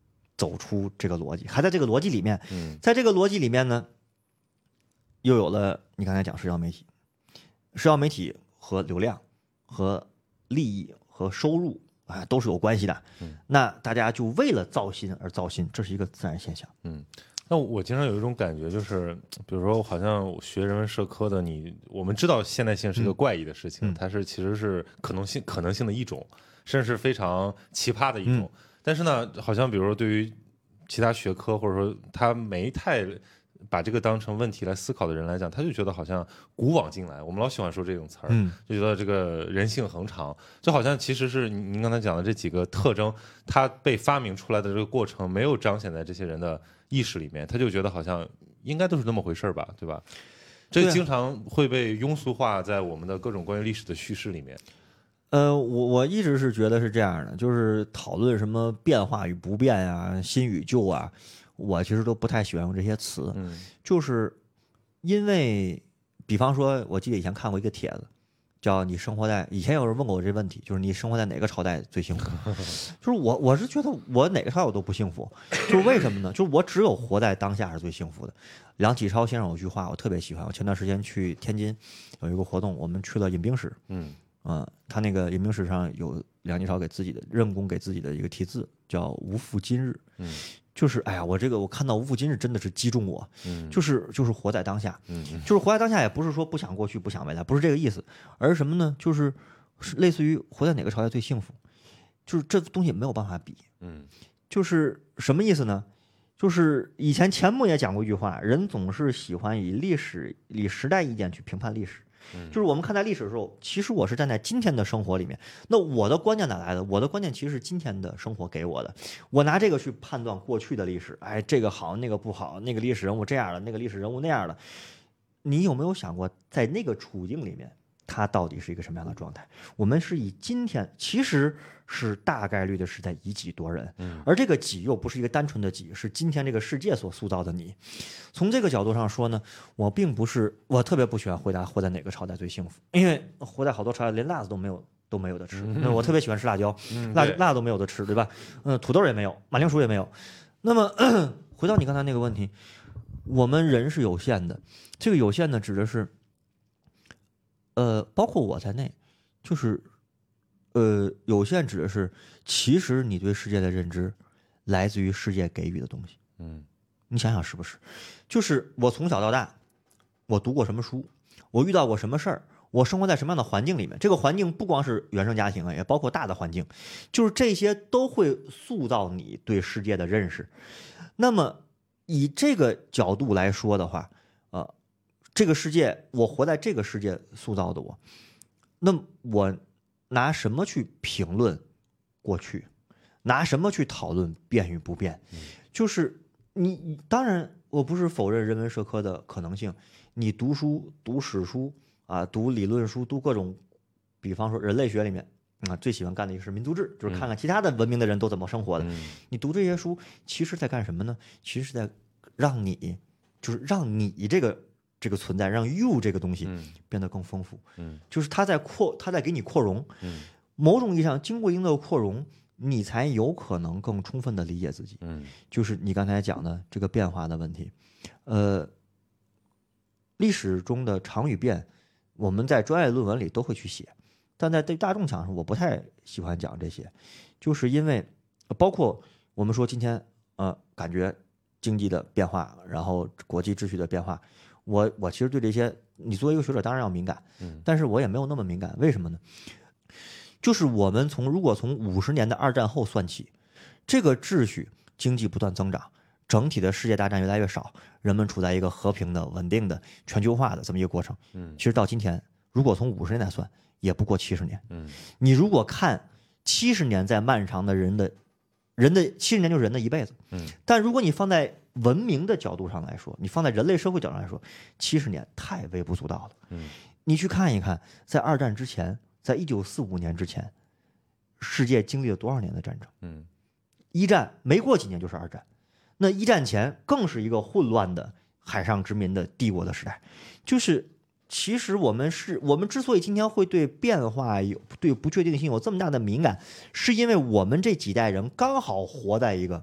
S3: 走出这个逻辑，还在这个逻辑里面，
S2: 嗯，
S3: 在这个逻辑里面呢，又有了你刚才讲社交媒体，社交媒体和流量、和利益和收入啊都是有关系的。
S2: 嗯，
S3: 那大家就为了造新而造新，这是一个自然现象。
S2: 嗯。那我经常有一种感觉，就是比如说，好像学人文社科的你，我们知道现代性是一个怪异的事情，
S3: 嗯、
S2: 它是其实是可能性可能性的一种，甚至是非常奇葩的一种。嗯、但是呢，好像比如说对于其他学科或者说他没太把这个当成问题来思考的人来讲，他就觉得好像古往今来，我们老喜欢说这种词儿，
S3: 嗯、
S2: 就觉得这个人性恒长，就好像其实是您刚才讲的这几个特征，它被发明出来的这个过程没有彰显在这些人的意识里面，他就觉得好像应该都是那么回事儿吧，对吧？这经常会被庸俗化在我们的各种关于历史的叙事里面。
S3: 呃，我我一直是觉得是这样的，就是讨论什么变化与不变啊、新与旧啊，我其实都不太喜欢用这些词。
S2: 嗯，就是
S3: 因为，比方说，我记得以前看过一个帖子，叫你生活在以前有人问过我这问题，就是你生活在哪个朝代最幸福？就是我我是觉得我哪个朝代我都不幸福，就是为什么呢？就是我只有活在当下是最幸福的。梁启超先生有句话我特别喜欢，我前段时间去天津有一个活动，我们去了饮冰室，
S2: 嗯
S3: 呃，他那个饮冰室上有梁启超给自己的任公给自己的一个题字，叫“无负今日”。
S2: 嗯。
S3: 就是哎呀，我这个我看到无负今日真的是击中我，
S2: 嗯，
S3: 就是就是活在当下，
S2: 嗯，
S3: 就是活在当下，也不是说不想过去不想未来，不是这个意思，而是什么呢？就是类似于活在哪个朝代最幸福，就是这东西没有办法比，
S2: 嗯，
S3: 就是什么意思呢？就是以前钱穆也讲过一句话，人总是喜欢以历史以时代意见去评判历史。就是我们看待历史的时候，其实我是站在今天的生活里面。那我的观念哪来的？我的观念其实是今天的生活给我的。我拿这个去判断过去的历史，哎，这个好，那个不好，那个历史人物这样的，那个历史人物那样的。你有没有想过，在那个处境里面，它到底是一个什么样的状态？我们是以今天，其实是大概率的是在以己度人，而这个己又不是一个单纯的己，是今天这个世界所塑造的你。从这个角度上说呢，我并不是我特别不喜欢回答活在哪个朝代最幸福，因为活在好多朝代连辣子都没有都没有的吃。那我特别喜欢吃辣椒，辣辣都没有的吃，对吧？嗯，土豆也没有，马铃薯也没有。那么回到你刚才那个问题，我们人是有限的，这个有限的指的是，呃，包括我在内，就是呃，有限指的是，其实你对世界的认知来自于世界给予的东西。
S2: 嗯，
S3: 你想想是不是？就是我从小到大，我读过什么书，我遇到过什么事儿，我生活在什么样的环境里面。这个环境不光是原生家庭啊，也包括大的环境，就是这些都会塑造你对世界的认识。那么以这个角度来说的话，呃，这个世界，我活在这个世界塑造的我，那我拿什么去评论过去？拿什么去讨论变与不变？就是你，当然我不是否认人文社科的可能性。你读书、读史书啊，读理论书，读各种，比方说人类学里面啊，最喜欢干的一个是民族志，就是看看其他的文明的人都怎么生活的。你读这些书，其实在干什么呢？其实是在让你，就是让你这个这个存在，让 you 这个东西变得更丰富。嗯，就是它在扩，它在给你扩容。嗯，某种意义上，经过一定的扩容，你才有可能更充分的理解自己。嗯，就是你刚才讲的这个变化的问题。呃，历史中的常与变，我们在专业论文里都会去写，但在对大众讲上，我不太喜欢讲这些，就是因为包括我们说今天呃，感觉经济的变化，然后国际秩序的变化，我我其实对这些，你作为一个学者当然要敏感，嗯，但是我也没有那么敏感，为什么呢？就是我们从如果从五十年的二战后算起，这个秩序经济不断增长，整体的世界大战越来越少，人们处在一个和平的、稳定的、全球化的这么一个过程。嗯，其实到今天，如果从五十年代算，也不过七十年。嗯，你如果看七十年在漫长的人的，人的七十年就是人的一辈子。嗯，但如果你放在文明的角度上来说，你放在人类社会角度上来说，七十年太微不足道了。嗯，你去看一看，在二战之前。在一九四五年之前，世界经历了多少年的战争？嗯，一战没过几年就是二战，那一战前更是一个混乱的海上殖民的帝国的时代。就是其实我们是我们之所以今天会对变化有对不确定性有这么大的敏感，是因为我们这几代人刚好活在一个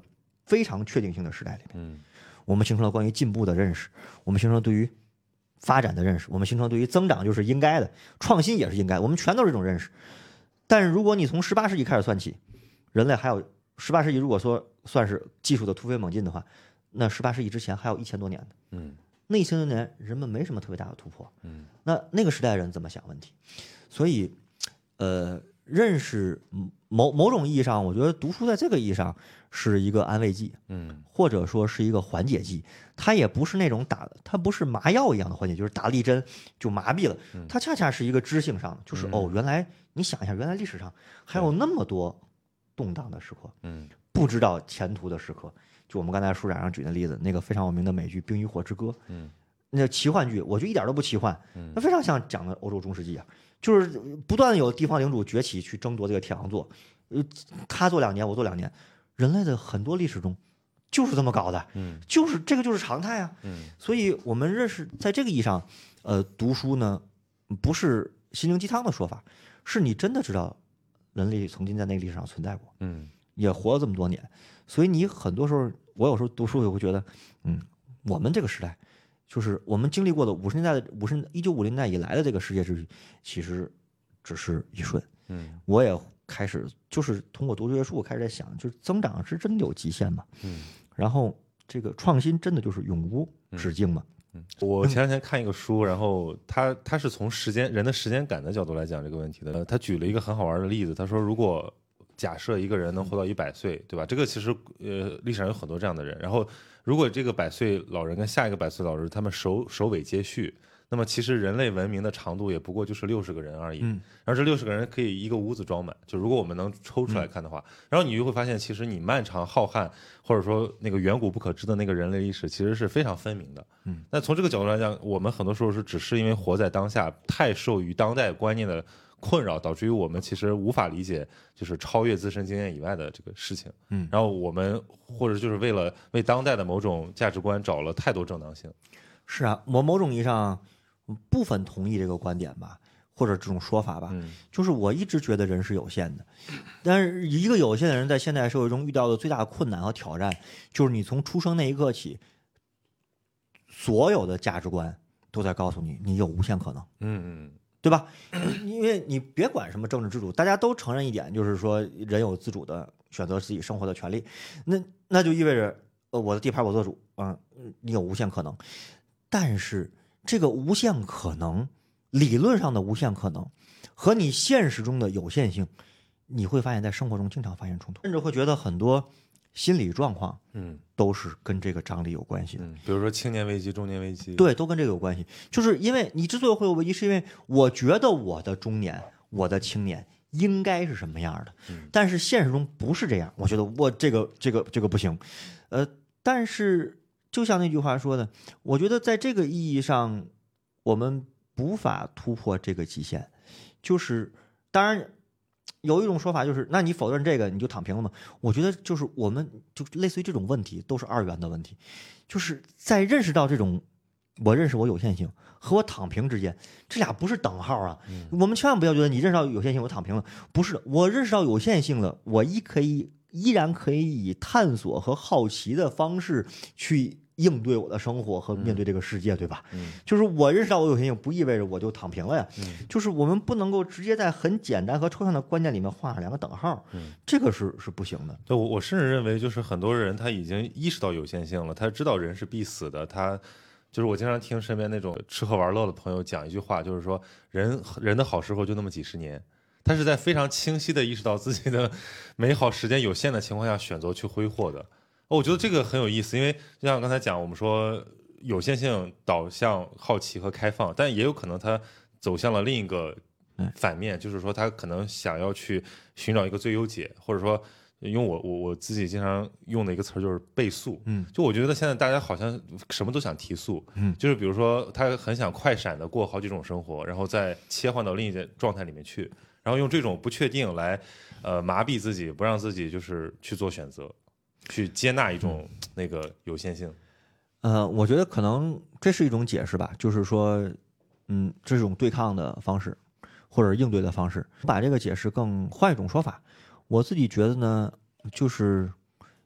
S3: 非常确定性的时代里面，
S2: 嗯，
S3: 我们形成了关于进步的认识，我们形成了对于发展的认识，我们形成了对于增长就是应该的，创新也是应该，我们全都是这种认识。但是如果你从十八世纪开始算起，人类还有十八世纪如果说算是技术的突飞猛进的话，那十八世纪之前还有一千多年的，
S2: 嗯，
S3: 那一千多年人们没什么特别大的突破，
S2: 嗯，
S3: 那那个时代人怎么想问题？所以，呃，认识某某种意义上，我觉得读书在这个意义上是一个安慰剂，
S2: 嗯，
S3: 或者说是一个缓解剂。它也不是那种打，它不是麻药一样的缓解，就是打了一针就麻痹了。它恰恰是一个知性上的，就是哦，原来你想一下，原来历史上还有那么多动荡的时刻，
S2: 嗯，
S3: 不知道前途的时刻。就我们刚才书展上举的例子，那个非常有名的美剧《冰与火之歌》，
S2: 嗯，
S3: 那奇幻剧，我觉得一点都不奇幻，那非常像讲的欧洲中世纪啊，就是不断有地方领主崛起去争夺这个铁王座，呃，他做两年，我做两年，人类的很多历史中就是这么搞的，
S2: 嗯，
S3: 就是这个就是常态啊，
S2: 嗯，
S3: 所以我们认识在这个意义上，呃，读书呢不是心灵鸡汤的说法，是你真的知道人类曾经在那个历史上存在过，
S2: 嗯，
S3: 也活了这么多年，所以你很多时候，我有时候读书也会觉得，嗯，我们这个时代，就是我们经历过的五十年代的五十一九五零年代以来的这个世界秩序，其实只是一瞬。
S2: 嗯，
S3: 我也开始就是通过读这些书，我开始在想，就是增长是真的有极限吗？
S2: 嗯，
S3: 然后这个创新真的就是永无止境吗？
S2: 嗯，我前两天看一个书，然后他他是从时间人的时间感的角度来讲这个问题的。呃他举了一个很好玩的例子，他说如果假设一个人能活到一百岁，对吧？这个其实呃历史上有很多这样的人。然后如果这个百岁老人跟下一个百岁老人他们首首尾接续，那么其实人类文明的长度也不过就是六十个人而已。
S3: 嗯，
S2: 然后这六十个人可以一个屋子装满。就如果我们能抽出来看的话，嗯、然后你就会发现，其实你漫长浩瀚或者说那个远古不可知的那个人类历史，其实是非常分明的。
S3: 嗯，
S2: 那从这个角度来讲，我们很多时候是只是因为活在当下，太受于当代观念的困扰，导致于我们其实无法理解就是超越自身经验以外的这个事情。
S3: 嗯，
S2: 然后我们或者就是为了为当代的某种价值观找了太多正当性。
S3: 是啊，我某种意义上部分同意这个观点吧，或者这种说法吧。
S2: 嗯，
S3: 就是我一直觉得人是有限的，但是一个有限的人在现代社会中遇到的最大的困难和挑战，就是你从出生那一刻起，所有的价值观都在告诉你，你有无限可能。
S2: 嗯嗯，
S3: 对吧？因为你别管什么政治制度，大家都承认一点，就是说人有自主的选择自己生活的权利。那那就意味着，呃，我的地盘我做主啊，你有无限可能。但是这个无限可能，理论上的无限可能，和你现实中的有限性，你会发现在生活中经常发现冲突，甚至会觉得很多心理状况，
S2: 嗯，
S3: 都是跟这个张力有关系的。
S2: 嗯，比如说青年危机、中年危机，
S3: 对，都跟这个有关系。就是因为你之所以会有危机，是因为我觉得我的中年、我的青年应该是什么样的，
S2: 嗯、
S3: 但是现实中不是这样。我觉得我这个、这个、这个不行。呃，但是就像那句话说的，我觉得在这个意义上，我们无法突破这个极限。就是当然。有一种说法就是，那你否认这个你就躺平了吗？我觉得就是我们就类似于这种问题都是二元的问题，就是在认识到这种我认识我有限性和我躺平之间，这俩不是等号啊。
S2: 嗯、
S3: 我们千万不要觉得你认识到有限性我躺平了，不是的，我认识到有限性了，我依可以依然可以以探索和好奇的方式去应对我的生活和面对这个世界，嗯、对吧？
S2: 嗯，
S3: 就是我认识到我有限性，不意味着我就躺平了呀。
S2: 嗯，
S3: 就是我们不能够直接在很简单和抽象的观念里面画上两个等号。
S2: 嗯，
S3: 这个是是不行的。
S2: 对，我我甚至认为，就是很多人他已经意识到有限性了，他知道人是必死的。他就是我经常听身边那种吃喝玩乐的朋友讲一句话，就是说人人的好时候就那么几十年。他是在非常清晰的意识到自己的美好时间有限的情况下选择去挥霍的。哦，我觉得这个很有意思，因为就像刚才讲，我们说有限性导向好奇和开放，但也有可能它走向了另一个反面，就是说他可能想要去寻找一个最优解，或者说用我我我自己经常用的一个词就是倍速。
S3: 嗯，
S2: 就我觉得现在大家好像什么都想提速，
S3: 嗯，
S2: 就是比如说他很想快闪的过好几种生活，然后再切换到另一个状态里面去，然后用这种不确定来呃麻痹自己，不让自己就是去做选择。去接纳一种那个有限性，
S3: 呃，我觉得可能这是一种解释吧，就是说，嗯，这是一种对抗的方式，或者应对的方式。把这个解释更换一种说法，我自己觉得呢，就是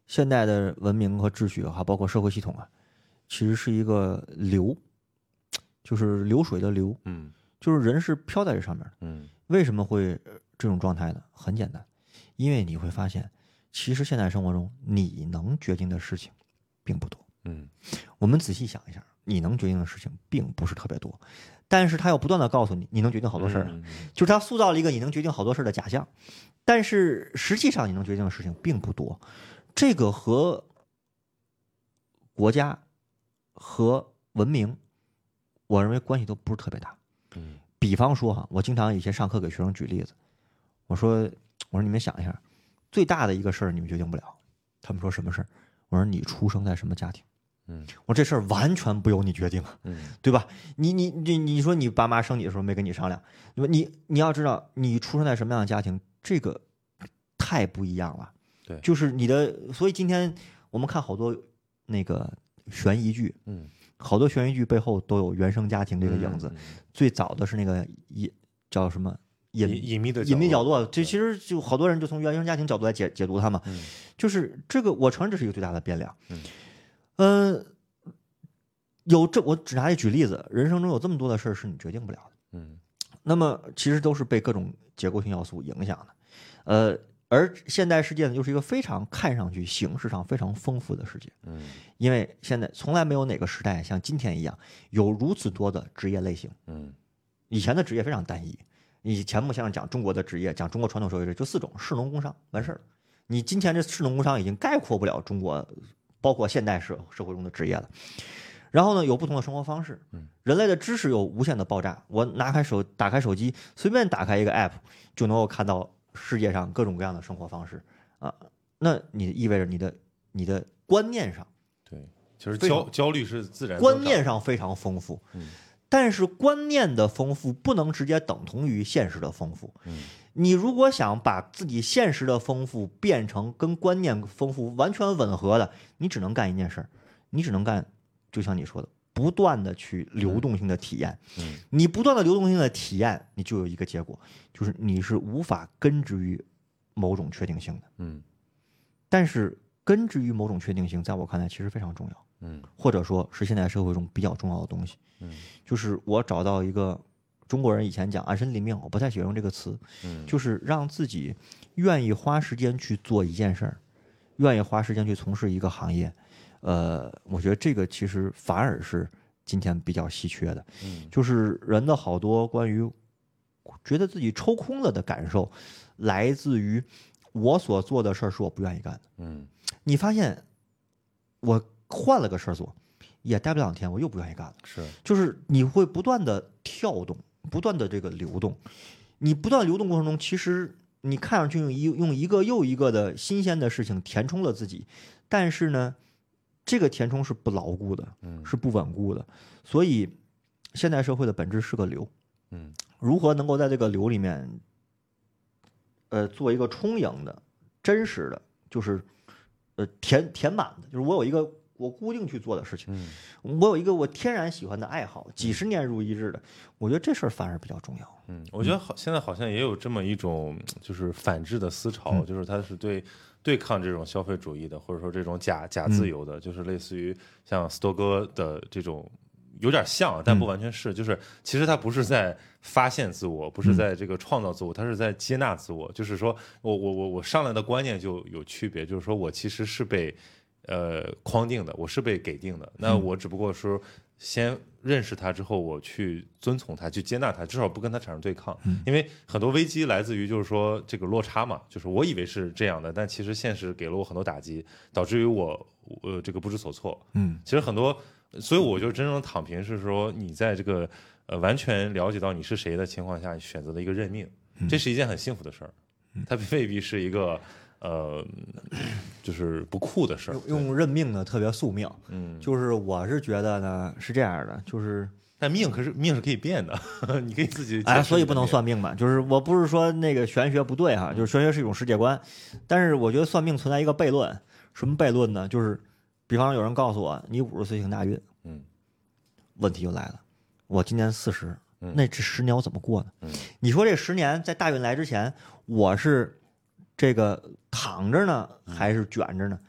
S3: 现代的文明和秩序还包括社会系统啊，其实是一个流，就是流水的流，
S2: 嗯，
S3: 就是人是飘在这上面的。
S2: 嗯，
S3: 为什么会这种状态呢？很简单，因为你会发现，其实现代生活中你能决定的事情并不多。
S2: 嗯，
S3: 我们仔细想一下，你能决定的事情并不是特别多，但是他要不断的告诉你，你能决定好多事儿、啊
S2: 嗯嗯、
S3: 就是他塑造了一个你能决定好多事儿的假象，但是实际上你能决定的事情并不多。这个和国家和文明，我认为关系都不是特别大。
S2: 嗯，
S3: 比方说哈，我经常以前上课给学生举例子，我说我说你们想一下，最大的一个事儿你们决定不了，他们说什么事儿？我说你出生在什么家庭。
S2: 嗯，
S3: 我说这事儿完全不由你决定，
S2: 嗯，
S3: 对吧？你你你你说你爸妈生你的时候没跟你商量，你你要知道你出生在什么样的家庭，这个太不一样了。
S2: 对，
S3: 就是你的，所以今天我们看好多那个悬疑剧，
S2: 嗯，
S3: 好多悬疑剧背后都有原生家庭这个影子。
S2: 嗯嗯、
S3: 最早的是那个隐叫什么隐
S2: 隐秘的
S3: 隐秘角落，这其实就好多人就从原生家庭角度来解解读它嘛。
S2: 嗯，
S3: 就是这个，我承认这是一个最大的变量。
S2: 嗯。
S3: 呃，有这我只拿来举例子，人生中有这么多的事儿是你决定不了的，
S2: 嗯，
S3: 那么其实都是被各种结构性要素影响的，呃，而现代世界呢，又是一个非常看上去形式上非常丰富的世界，
S2: 嗯，
S3: 因为现在从来没有哪个时代像今天一样有如此多的职业类型，
S2: 嗯，
S3: 以前的职业非常单一，以前目前讲中国的职业，讲中国传统社会就四种：士农工商，完事儿了。你今天这士农工商已经概括不了中国。包括现代社社会中的职业了，然后呢，有不同的生活方式。人类的知识有无限的爆炸。我拿开手，打开手机，随便打开一个 app， 就能够看到世界上各种各样的生活方式啊。那你意味着你的你的观念上，
S2: 对，就是焦焦虑是自然，
S3: 观念上非常丰富。
S2: 嗯，
S3: 但是观念的丰富不能直接等同于现实的丰富。
S2: 嗯。
S3: 你如果想把自己现实的丰富变成跟观念丰富完全吻合的，你只能干一件事儿，你只能干，就像你说的，不断的去流动性的体验。
S2: 嗯，
S3: 你不断的流动性的体验，你就有一个结果，就是你是无法根植于某种确定性的。
S2: 嗯，
S3: 但是根植于某种确定性，在我看来其实非常重要。
S2: 嗯，
S3: 或者说是现代社会中比较重要的东西。
S2: 嗯，
S3: 就是我找到一个。中国人以前讲安身立命，我不太喜欢用这个词，
S2: 嗯，
S3: 就是让自己愿意花时间去做一件事儿，愿意花时间去从事一个行业，呃，我觉得这个其实反而是今天比较稀缺的，
S2: 嗯，
S3: 就是人的好多关于觉得自己抽空了的感受，来自于我所做的事儿是我不愿意干的，
S2: 嗯，
S3: 你发现我换了个事儿做，也待不了两天，我又不愿意干了，
S2: 是，
S3: 就是你会不断的跳动。不断的这个流动，你不断流动过程中，其实你看上去用一用一个又一个的新鲜的事情填充了自己，但是呢，这个填充是不牢固的，是不稳固的。所以，现代社会的本质是个流，
S2: 嗯，
S3: 如何能够在这个流里面，呃，做一个充盈的、真实的，就是呃填填满的，就是我有一个。我固定去做的事情，
S2: 嗯，
S3: 我有一个我天然喜欢的爱好，几十年如一日的，我觉得这事儿反而比较重要。
S2: 嗯，我觉得好，现在好像也有这么一种就是反制的思潮，
S3: 嗯、
S2: 就是它是对对抗这种消费主义的，或者说这种假假自由的，嗯、就是类似于像斯多哥的这种，有点像，但不完全是，嗯、就是其实他不是在发现自我，不是在这个创造自我，他是在接纳自我，就是说我我我我上来的观念就有区别，就是说我其实是被。呃，框定的，我是被给定的。那我只不过说，先认识他之后，我去遵从他，去接纳他，至少不跟他产生对抗。
S3: 嗯、
S2: 因为很多危机来自于就是说这个落差嘛，就是我以为是这样的，但其实现实给了我很多打击，导致于我呃这个不知所措。
S3: 嗯，
S2: 其实很多，所以我就真正的躺平是说，你在这个呃完全了解到你是谁的情况下选择的一个认命，
S3: 嗯、
S2: 这是一件很幸福的事儿，它未必是一个。呃，就是不酷的事儿。
S3: 用认命呢，特别宿命。
S2: 嗯，
S3: 就是我是觉得呢是这样的，就是
S2: 但命可是命是可以变的，你可以自己
S3: 哎，所以不能算命嘛。就是我不是说那个玄学不对哈，就是玄学是一种世界观，但是我觉得算命存在一个悖论。什么悖论呢？就是比方说有人告诉我你五十岁行大运，
S2: 嗯，
S3: 问题就来了，我今年四十，那这十年我怎么过呢？
S2: 嗯，
S3: 你说这十年在大运来之前，我是。这个躺着呢，还是卷着呢？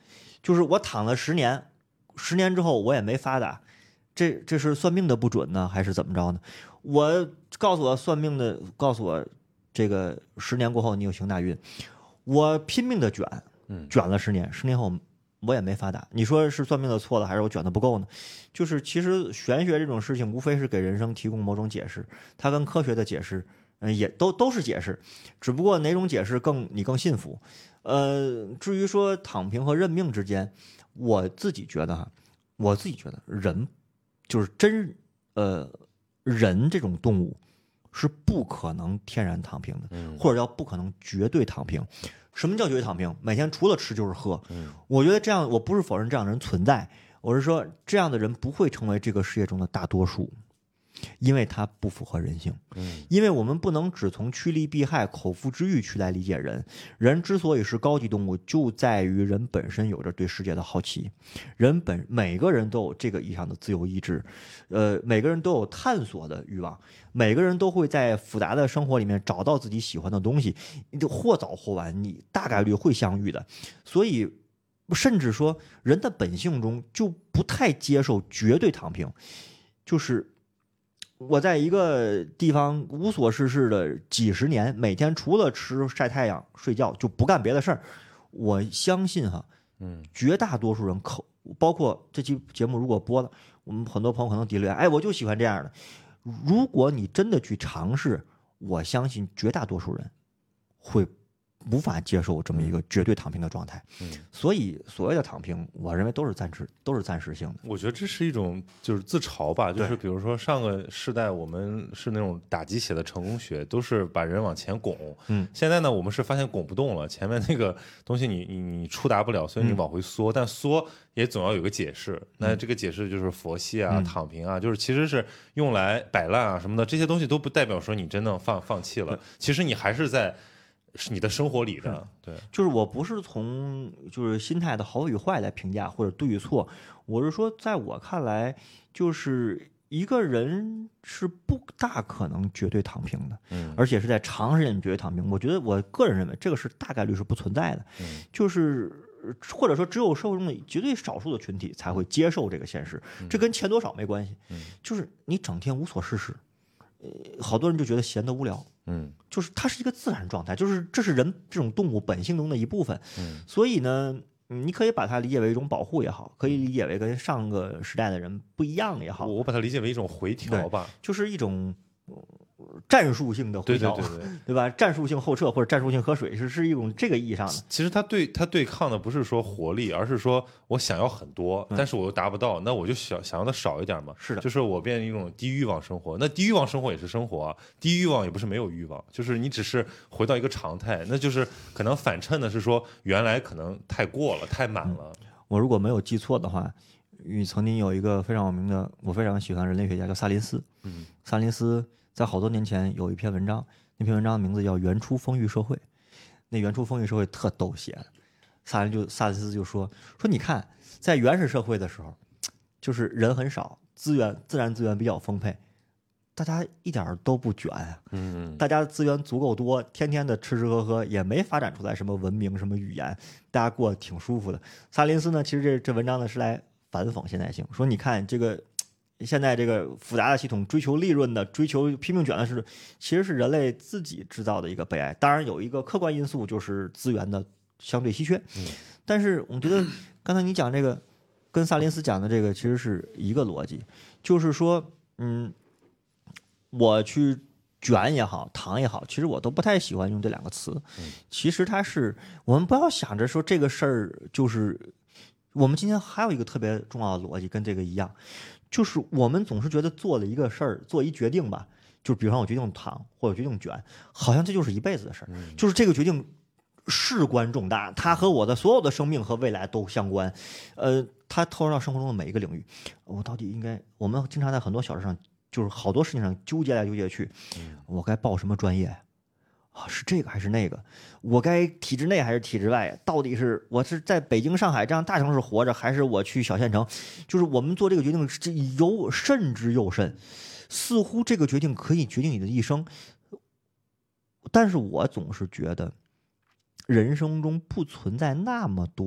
S3: 就是我躺了十年，十年之后我也没发达，这这是算命的不准呢，还是怎么着呢？我告诉我算命的，告诉我这个十年过后你有行大运，我拼命的卷，卷了十年，十年后我也没发达。你说是算命的错了，还是我卷的不够呢？就是其实玄学这种事情，无非是给人生提供某种解释，它跟科学的解释，嗯，也都都是解释，只不过哪种解释更你更信服。呃，至于说躺平和认命之间，我自己觉得哈，我自己觉得人就是真呃。人这种动物是不可能天然躺平的，或者叫不可能绝对躺平。什么叫绝对躺平？每天除了吃就是喝。我觉得这样，我不是否认这样的人存在，我是说这样的人不会成为这个世界中的大多数，因为它不符合人性。因为我们不能只从趋利避害、口腹之欲去来理解人。人之所以是高级动物，就在于人本身有着对世界的好奇。人本每个人都有这个意义上的自由意志，呃，每个人都有探索的欲望，每个人都会在复杂的生活里面找到自己喜欢的东西，或早或晚，你大概率会相遇的。所以，甚至说人的本性中就不太接受绝对躺平，就是。我在一个地方无所事事的几十年，每天除了吃、晒太阳、睡觉就不干别的事儿。我相信哈，嗯，绝大多数人口，包括这期节目如果播了，我们很多朋友可能底留言，哎，我就喜欢这样的。如果你真的去尝试，我相信绝大多数人会无法接受这么一个绝对躺平的状态。嗯，所以所谓的躺平，我认为都是暂时，都是暂时性的。
S2: 我觉得这是一种就是自嘲吧，就是比如说上个世代我们是那种打鸡血的成功学，都是把人往前拱。嗯，现在呢，我们是发现拱不动了，前面那个东西你你你触达不了，所以你往回缩，嗯、但缩也总要有个解释。那这个解释就是佛系啊、嗯、躺平啊，就是其实是用来摆烂啊什么的，这些东西都不代表说你真的放放弃了，其实你还是在。是你的生活里的，对，
S3: 就是我不是从就是心态的好与坏来评价或者对与错，我是说，在我看来，就是一个人是不大可能绝对躺平的，嗯，而且是在长时间绝对躺平。我觉得我个人认为这个是大概率是不存在的，嗯，就是或者说只有社会中的绝对少数的群体才会接受这个现实，嗯、这跟钱多少没关系，嗯，就是你整天无所事事。好多人就觉得闲得无聊，嗯，就是它是一个自然状态，就是这是人这种动物本性中的一部分，嗯，所以呢，你可以把它理解为一种保护也好，可以理解为跟上个时代的人不一样也好，
S2: 我把它理解为一种回调吧，
S3: 就是一种战术性的回调，
S2: 对对对对，
S3: 对吧？战术性后撤或者战术性喝水是是一种这个意义上的。
S2: 其实他对他对抗的不是说活力，而是说我想要很多，但是我又达不到，那我就想想要的少一点嘛。
S3: 是的，
S2: 就是我变成一种低欲望生活。那低欲望生活也是生活啊，低欲望也不是没有欲望，就是你只是回到一个常态，那就是可能反衬的是说原来可能太过了，太满了。
S3: 嗯、我如果没有记错的话，你曾经有一个非常有名的，我非常喜欢的人类学家叫萨林斯。嗯，萨林斯。在好多年前有一篇文章，那篇文章的名字叫《原初丰裕社会》。那原初丰裕社会特逗写的，萨林就萨林斯就说说你看，在原始社会的时候，就是人很少，资源自然资源比较丰沛，大家一点都不卷啊，嗯，大家资源足够多，天天的吃吃喝喝，也没发展出来什么文明什么语言，大家过得挺舒服的。萨林斯呢，其实这这文章呢是来反讽现代性，说你看这个。现在这个复杂的系统追求利润的追求拼命卷的是其实是人类自己制造的一个悲哀，当然有一个客观因素就是资源的相对稀缺，嗯，但是我觉得刚才你讲这个跟萨林斯讲的这个其实是一个逻辑，就是说嗯我去卷也好躺也好，其实我都不太喜欢用这两个词，其实它是我们不要想着说这个事儿就是我们今天还有一个特别重要的逻辑跟这个一样，就是我们总是觉得做了一个事儿，做一决定吧，就是比方我决定躺或者决定卷，好像这就是一辈子的事儿，嗯、就是这个决定事关重大，它和我的所有的生命和未来都相关，呃，它透露到生活中的每一个领域。我到底应该，我们经常在很多小事上，就是好多事情上纠结来纠结去，嗯、我该报什么专业？啊，是这个还是那个？我该体制内还是体制外？到底是我是在北京、上海这样大城市活着，还是我去小县城？就是我们做这个决定，这由慎之又慎，似乎这个决定可以决定你的一生。但是我总是觉得，人生中不存在那么多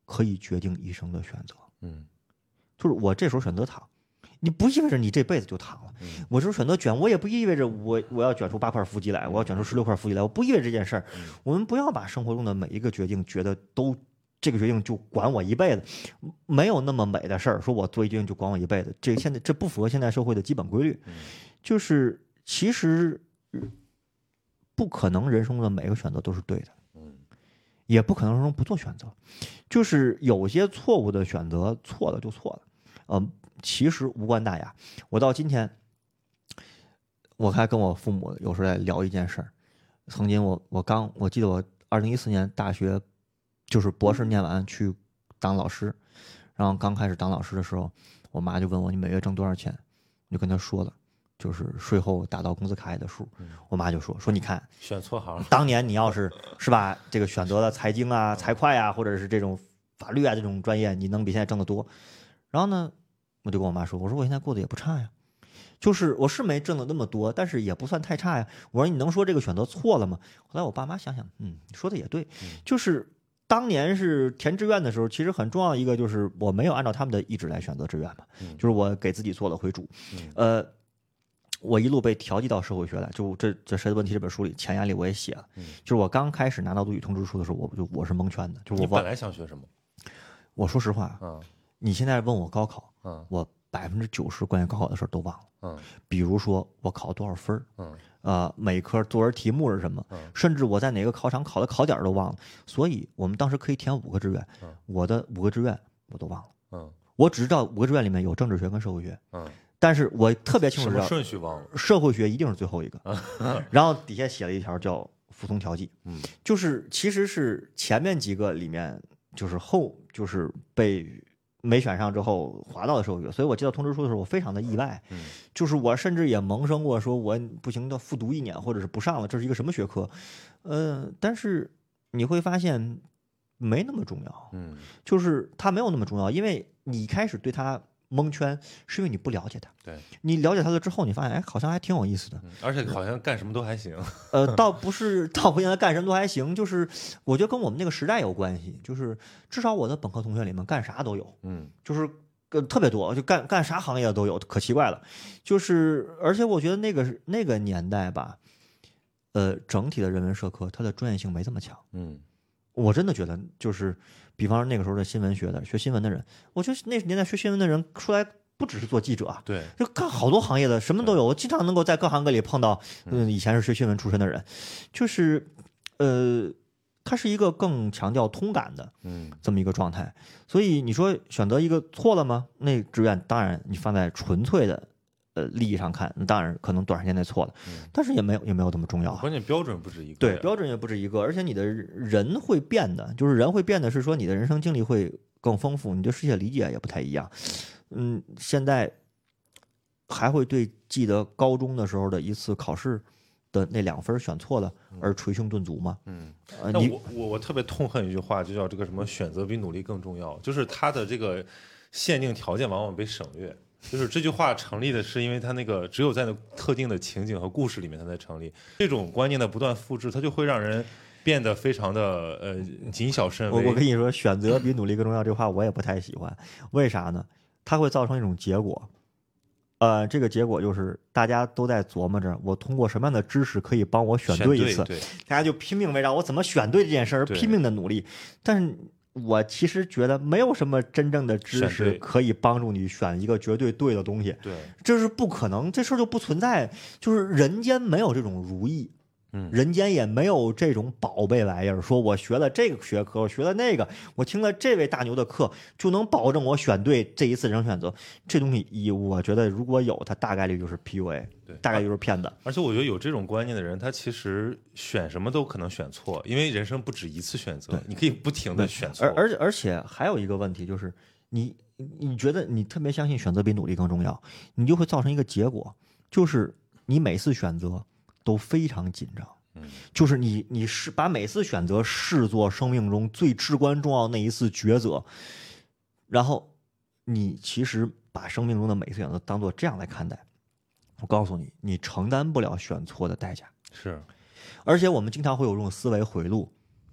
S3: 可以决定一生的选择。
S2: 嗯，
S3: 就是我这时候选择躺，你不意味着你这辈子就躺了。
S2: 嗯、
S3: 我这时候选择卷，我也不意味着我我要卷出八块腹肌来，我要卷出十六块腹肌来，我不意味着这件事儿。
S2: 嗯、
S3: 我们不要把生活中的每一个决定觉得都这个决定就管我一辈子，没有那么美的事儿。说我做一决定就管我一辈子，这现在这不符合现代社会的基本规律。
S2: 嗯、
S3: 就是其实不可能人生中的每个选择都是对的。也不可能说不做选择，就是有些错误的选择，错了就错了，嗯，其实无关大雅。我到今天，我还跟我父母有时候在聊一件事儿。曾经我我刚我记得我二零一四年大学就是博士念完去当老师，然后刚开始当老师的时候，我妈就问我你每月挣多少钱，我就跟她说了。就是税后达到工资卡里的数，我妈就说说你看
S2: 选错行了，
S3: 当年你要是是吧，这个选择了财经啊、财会啊，或者是这种法律啊这种专业，你能比现在挣得多。然后呢，我就跟我妈说，我说我现在过得也不差呀，就是我是没挣的那么多，但是也不算太差呀。我说你能说这个选择错了吗？后来我爸妈想想，嗯，你说的也对，就是当年是填志愿的时候，其实很重要的一个就是我没有按照他们的意志来选择志愿嘛，就是我给自己做了回主，呃。我一路被调剂到社会学来，就这这谁的问题这本书里前言里我也写了，就是我刚开始拿到录取通知书的时候，我就我是蒙圈的，就是我
S2: 你本来想学什么？
S3: 我说实话，
S2: 嗯，
S3: 你现在问我高考，
S2: 嗯，
S3: 我百分之九十关于高考的事儿都忘了，
S2: 嗯，
S3: 比如说我考多少分，
S2: 嗯，
S3: 呃，每科作文题目是什么，
S2: 嗯，
S3: 甚至我在哪个考场考的考点都忘了，所以我们当时可以填五个志愿，
S2: 嗯，
S3: 我的五个志愿我都忘了，
S2: 嗯，
S3: 我只知道五个志愿里面有政治学跟社会学，
S2: 嗯。
S3: 但是我特别清楚知道
S2: 顺序忘了，
S3: 社会学一定是最后一个，然后底下写了一条叫服从调剂，
S2: 嗯，
S3: 就是其实是前面几个里面就是后就是被没选上之后滑到的社会学，所以我接到通知书的时候我非常的意外，
S2: 嗯，
S3: 就是我甚至也萌生过说我不行要复读一年或者是不上了，这是一个什么学科，呃，但是你会发现没那么重要，
S2: 嗯，
S3: 就是它没有那么重要，因为你一开始对它蒙圈是因为你不了解它，
S2: 对，
S3: 你了解它了之后，你发现哎，好像还挺有意思的，
S2: 嗯、而且好像干什么都还行。
S3: 呃，倒不是，倒不应该干什么都还行，就是我觉得跟我们那个时代有关系，就是至少我的本科同学里面干啥都有，
S2: 嗯，
S3: 就是呃特别多，就干干啥行业都有，可奇怪了，就是而且我觉得那个那个年代吧，呃，整体的人文社科它的专业性没这么强，
S2: 嗯，
S3: 我真的觉得就是。比方说那个时候的新闻学的学新闻的人，我觉得那年代学新闻的人出来不只是做记者啊，
S2: 对，
S3: 就干好多行业的，什么都有。我经常能够在各行各里碰到，嗯，以前是学新闻出身的人，就是呃，他是一个更强调通感的，
S2: 嗯，
S3: 这么一个状态。所以你说选择一个错了吗？那志愿当然你放在纯粹的。呃，利益上看，当然可能短时间内错了，
S2: 嗯、
S3: 但是也没有也没有这么重要、啊。
S2: 关键标准不止一个，
S3: 对，标准也不止一个，而且你的人会变的，就是人会变的是说你的人生经历会更丰富，你对世界理解也不太一样。嗯，现在还会对记得高中的时候的一次考试的那两分选错了而捶胸顿足吗？
S2: 嗯，
S3: 呃，
S2: 那我我我特别痛恨一句话，就叫这个什么选择比努力更重要，就是它的这个限定条件往往被省略。就是这句话成立的是因为它那个只有在那特定的情景和故事里面它才成立，这种观念的不断复制，它就会让人变得非常的呃谨小慎微。
S3: 我我跟你说，选择比努力更重要这话我也不太喜欢，为啥呢？它会造成一种结果，呃，这个结果就是大家都在琢磨着我通过什么样的知识可以帮我选对一次，
S2: 对对，
S3: 大家就拼命围绕我怎么选对这件事儿拼命的努力，但是。我其实觉得没有什么真正的知识可以帮助你选一个绝对对的东西，
S2: 对，
S3: 这是不可能，这事儿就不存在，就是人间没有这种如意，
S2: 嗯，
S3: 人间也没有这种宝贝玩意儿，说我学了这个学科，我学了那个，我听了这位大牛的课，就能保证我选对这一次人生选择。这东西一，我觉得如果有，它大概率就是 P U A，
S2: 对，
S3: 大概率就是骗子。
S2: 而且我觉得有这种观念的人，他其实选什么都可能选错，因为人生不止一次选择，你可以不停的选错。
S3: 而而且而且还有一个问题就是，你你觉得你特别相信选择比努力更重要，你就会造成一个结果，就是你每次选择都非常紧张。就是你，你是把每次选择视作生命中最至关重要的那一次抉择，然后你其实把生命中的每次选择当做这样来看待。我告诉你，你承担不了选错的代价。
S2: 是，
S3: 而且我们经常会有这种思维回路，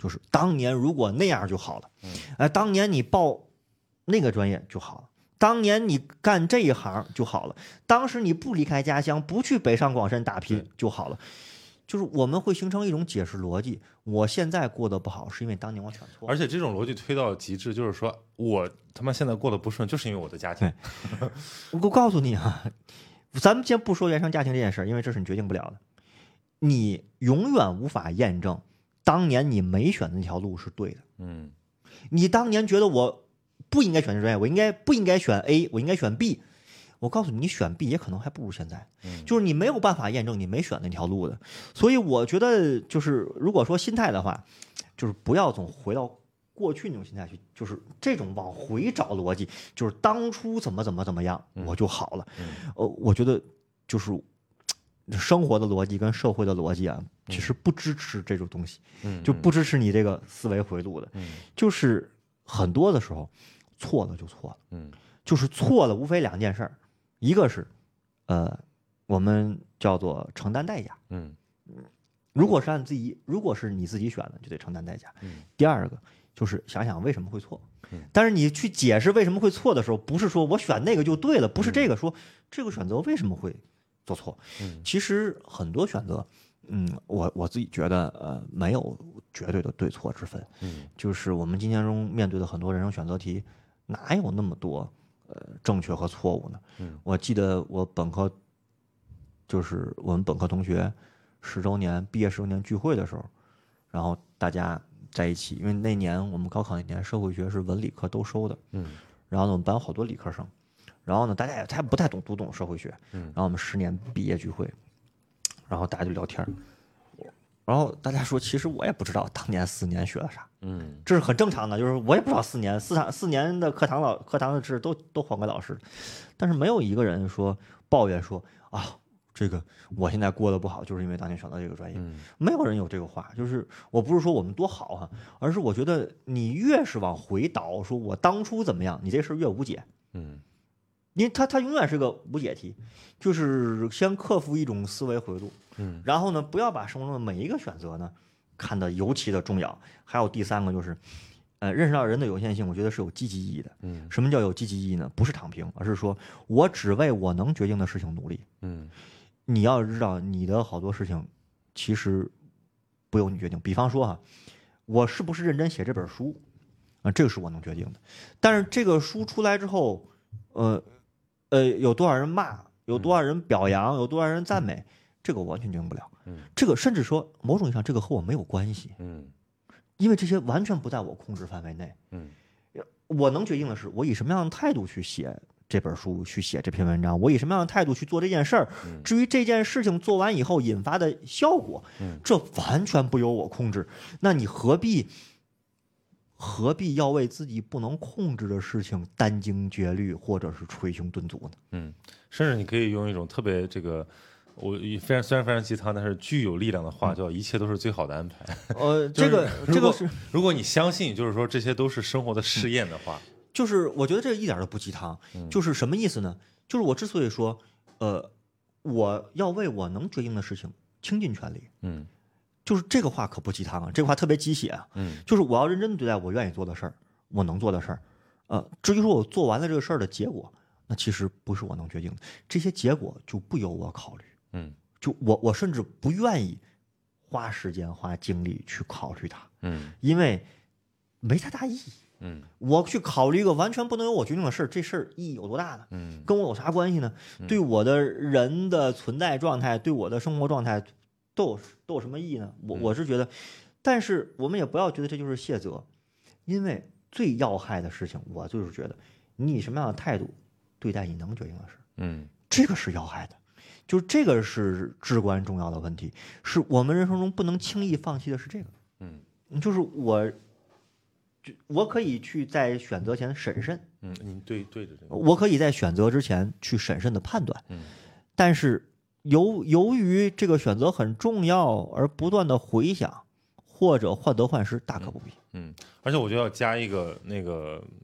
S3: 就是当年如果那样就好了，哎，当年你报那个专业就好了，当年你干这一行就好了，当时你不离开家乡，不去北上广深打拼就好了。就是我们会形成一种解释逻辑，我现在过得不好是因为当年我选错了，
S2: 而且这种逻辑推到极致，就是说我他妈现在过得不顺，就是因为我的家庭。
S3: 我告诉你啊，咱们先不说原生家庭这件事儿，因为这是你决定不了的，你永远无法验证当年你没选的那条路是对的。
S2: 嗯，
S3: 你当年觉得我不应该选这专业，我应该不应该选 A， 我应该选 B。我告诉你，你选 B 也可能还不如现在，就是你没有办法验证你没选那条路的。所以我觉得，就是如果说心态的话，就是不要总回到过去那种心态去，就是这种往回找逻辑，就是当初怎么怎么怎么样我就好了。呃，我觉得就是生活的逻辑跟社会的逻辑啊，其实不支持这种东西，就不支持你这个思维回路的。就是很多的时候错了就错了，嗯，就是错了无非两件事儿。一个是，呃，我们叫做承担代价，嗯，如果是按自己，如果是你自己选的，就得承担代价。嗯，第二个就是想想为什么会错，嗯，但是你去解释为什么会错的时候，不是说我选那个就对了，不是这个说这个选择为什么会做错，嗯，其实很多选择，嗯，我我自己觉得，呃，没有绝对的对错之分，嗯，就是我们今天中面对的很多人生选择题，哪有那么多？呃，正确和错误呢？嗯，我记得我本科，就是我们本科同学十周年毕业十周年聚会的时候，然后大家在一起，因为那年我们高考那年社会学是文理科都收的，嗯，然后呢我们班有好多理科生，然后呢大家也还不太懂读懂社会学，嗯，然后我们十年毕业聚会，然后大家就聊天，然后大家说，其实我也不知道当年四年学了啥，嗯，这是很正常的，就是我也不知道四年四堂四年的课堂老课堂的知识都都换给老师，但是没有一个人说抱怨说啊，这个我现在过得不好，就是因为当年选择这个专业，嗯，没有人有这个话，就是我不是说我们多好哈、啊，而是我觉得你越是往回倒，说我当初怎么样，你这事儿越无解，嗯。因为它它永远是个无解题，就是先克服一种思维回路，嗯，然后呢，不要把生活中的每一个选择呢看得尤其的重要。还有第三个就是，呃，认识到人的有限性，我觉得是有积极意义的。嗯，什么叫有积极意义呢？不是躺平，而是说我只为我能决定的事情努力。嗯，你要知道，你的好多事情其实不由你决定。比方说哈，我是不是认真写这本书啊？这个是我能决定的。但是这个书出来之后，呃。呃，有多少人骂，有多少人表扬，有多少人赞美，这个我完全决定不了。嗯，这个甚至说某种意义上，这个和我没有关系。嗯，因为这些完全不在我控制范围内。嗯，我能决定的是，我以什么样的态度去写这本书，去写这篇文章，我以什么样的态度去做这件事儿。至于这件事情做完以后引发的效果，这完全不由我控制。那你何必？何必要为自己不能控制的事情殚精竭虑，或者是捶胸顿足呢？嗯，
S2: 甚至你可以用一种特别这个，我非常虽然非常鸡汤，但是具有力量的话，叫“一切都是最好的安排”。
S3: 呃，这个这个是，
S2: 如果你相信，就是说这些都是生活的试验的话，
S3: 嗯、就是我觉得这个一点都不鸡汤。嗯、就是什么意思呢？就是我之所以说，呃，我要为我能决定的事情倾尽全力。嗯。就是这个话可不鸡汤啊，这个话特别鸡血啊。嗯，就是我要认真对待我愿意做的事儿，我能做的事儿。呃，至于说我做完了这个事儿的结果，那其实不是我能决定的，这些结果就不由我考虑。嗯，就我我甚至不愿意花时间花精力去考虑它。嗯，因为没太大意义。嗯，我去考虑一个完全不能由我决定的事儿，这事儿意义有多大呢？嗯，跟我有啥关系呢？嗯、对我的人的存在状态，对我的生活状态。都有都有什么意义呢？我我是觉得，但是我们也不要觉得这就是卸责，因为最要害的事情，我就是觉得你以什么样的态度对待你能决定的事，嗯，这个是要害的，就是这个是至关重要的问题，是我们人生中不能轻易放弃的是这个，嗯，就是我，就我可以去在选择前审慎，
S2: 嗯，你对对着这个，
S3: 我可以在选择之前去审慎的判断，嗯，但是。由由于这个选择很重要而不断的回想，或者患得患失，大可不必。
S2: 嗯，而且我觉得要加一个那个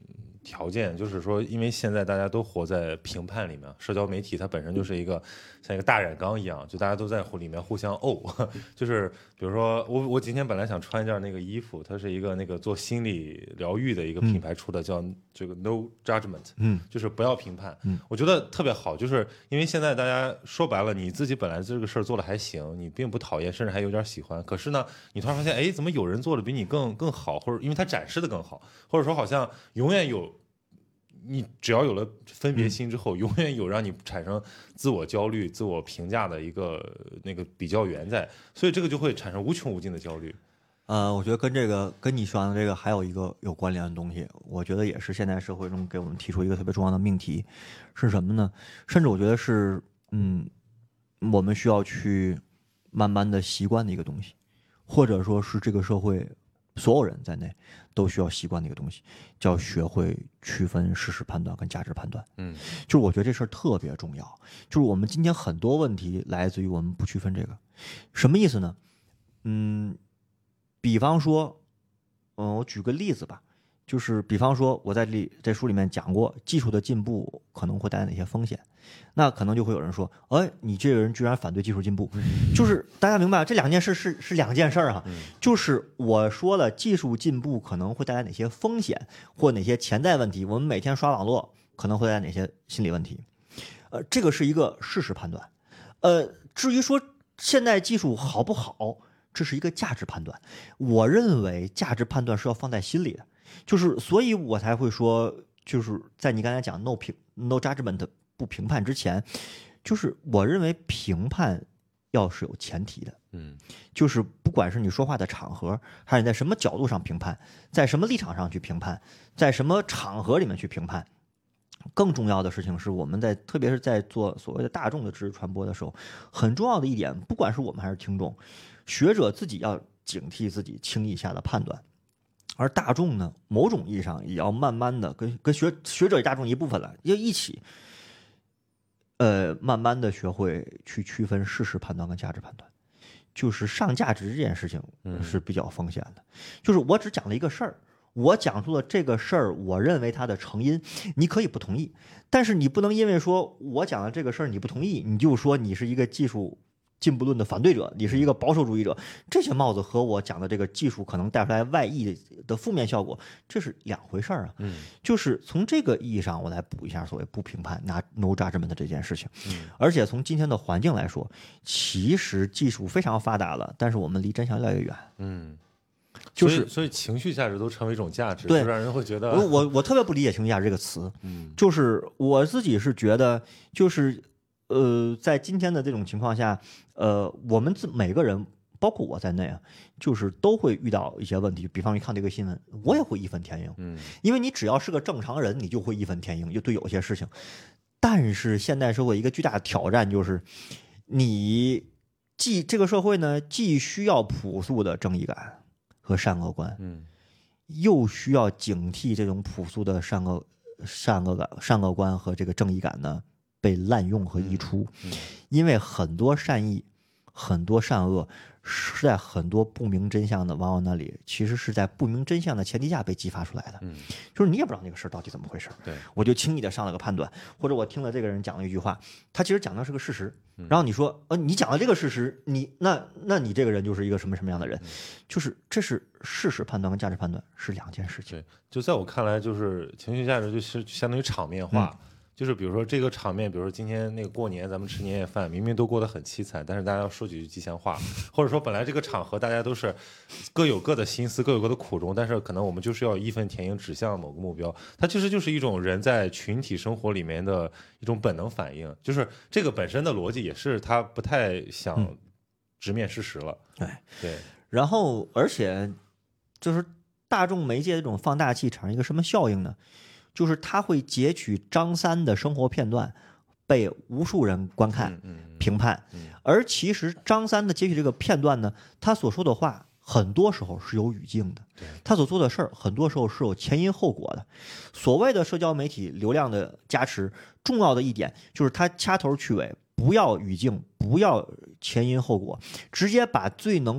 S2: 条件，就是说，因为现在大家都活在评判里面，社交媒体它本身就是一个像一个大染缸一样，就大家都在里面互相沤。就是比如说，我我今天本来想穿一件那个衣服，它是一个那个做心理疗愈的一个品牌出的，嗯、叫这个 No Judgment， 嗯，就是不要评判。嗯，我觉得特别好，就是因为现在大家说白了，你自己本来这个事儿做的还行，你并不讨厌，甚至还有点喜欢，可是呢，你突然发现，哎，怎么有人做的比你更更好，或者因为他展示的更好，或者说好像永远有。你只要有了分别心之后，永远有让你产生自我焦虑、自我评价的一个那个比较源在，所以这个就会产生无穷无尽的焦虑。
S3: 呃，我觉得跟这个跟你说的这个还有一个有关联的东西，我觉得也是现在社会中给我们提出一个特别重要的命题，是什么呢？甚至我觉得是，嗯，我们需要去慢慢的习惯的一个东西，或者说是这个社会所有人在内都需要习惯的一个东西，叫学会区分事实判断跟价值判断。嗯，就是我觉得这事儿特别重要。就是我们今天很多问题来自于我们不区分这个，什么意思呢？嗯，比方说，嗯，我举个例子吧，就是比方说我在里在书里面讲过，技术的进步可能会带来哪些风险。那可能就会有人说，哎，你这个人居然反对技术进步，就是大家明白这两件事是是两件事儿哈。就是我说了，技术进步可能会带来哪些风险或哪些潜在问题，我们每天刷网络可能会带来哪些心理问题，呃，这个是一个事实判断。呃，至于说现在技术好不好，这是一个价值判断。我认为价值判断是要放在心里的，就是所以我才会说，就是在你刚才讲 no 评 no judgment。不评判之前，就是我认为评判要是有前提的，嗯，就是不管是你说话的场合，还是你在什么角度上评判，在什么立场上去评判，在什么场合里面去评判，更重要的事情是我们在特别是在做所谓的大众的知识传播的时候，很重要的一点，不管是我们还是听众，学者自己要警惕自己轻易下的判断。而大众呢，某种意义上也要慢慢的跟跟学学者大众一部分了，要一起。呃，慢慢的学会去区分事实判断跟价值判断，就是上价值这件事情是比较风险的。嗯、就是我只讲了一个事儿，我讲出了这个事儿，我认为它的成因，你可以不同意，但是你不能因为说我讲的这个事儿你不同意，你就说你是一个技术进步论的反对者，你是一个保守主义者，这些帽子和我讲的这个技术可能带出来外溢的负面效果，这是两回事儿啊。嗯，就是从这个意义上，我来补一下所谓不评判、拿 no judgment 的这件事情。嗯，而且从今天的环境来说，其实技术非常发达了，但是我们离真相越来越远。嗯。就是
S2: 所以，所以情绪价值都成为一种价值，对，就让人会觉得
S3: 我我我特别不理解情绪价值这个词。嗯，就是我自己是觉得，就是呃，在今天的这种情况下，呃，我们自每个人，包括我在内啊，就是都会遇到一些问题。比方一看这个新闻，我也会义愤填膺。嗯，因为你只要是个正常人，你就会义愤填膺，就对有些事情。但是现代社会一个巨大的挑战就是，你既这个社会呢，既需要朴素的正义感和善恶观，嗯，又需要警惕这种朴素的善恶善恶感、善恶观和这个正义感呢被滥用和溢出，嗯嗯、因为很多善意、很多善恶是在很多不明真相的网友那里，其实是在不明真相的前提下被激发出来的。嗯，就是你也不知道那个事儿到底怎么回事，对，我就轻易的上了个判断，或者我听了这个人讲了一句话，他其实讲的是个事实，然后你说，呃，你讲的这个事实，你那那你这个人就是一个什么什么样的人，就是这是事实判断跟价值判断是两件事情。
S2: 对，就在我看来，就是情绪价值就是相当于场面化。嗯，就是比如说这个场面，比如说今天那个过年咱们吃年夜饭，明明都过得很凄惨，但是大家要说几句吉祥话，或者说本来这个场合大家都是各有各的心思，各有各的苦衷，但是可能我们就是要义愤填膺指向某个目标，它其实就是一种人在群体生活里面的一种本能反应，就是这个本身的逻辑也是他不太想直面事实了。
S3: 对、嗯、对，然后而且就是大众媒介这种放大器产生一个什么效应呢？就是他会截取张三的生活片段，被无数人观看、评判，而其实张三的截取这个片段呢，他所说的话很多时候是有语境的，他所做的事儿很多时候是有前因后果的。所谓的社交媒体流量的加持，重要的一点就是他掐头去尾，不要语境，不要前因后果，直接把最能够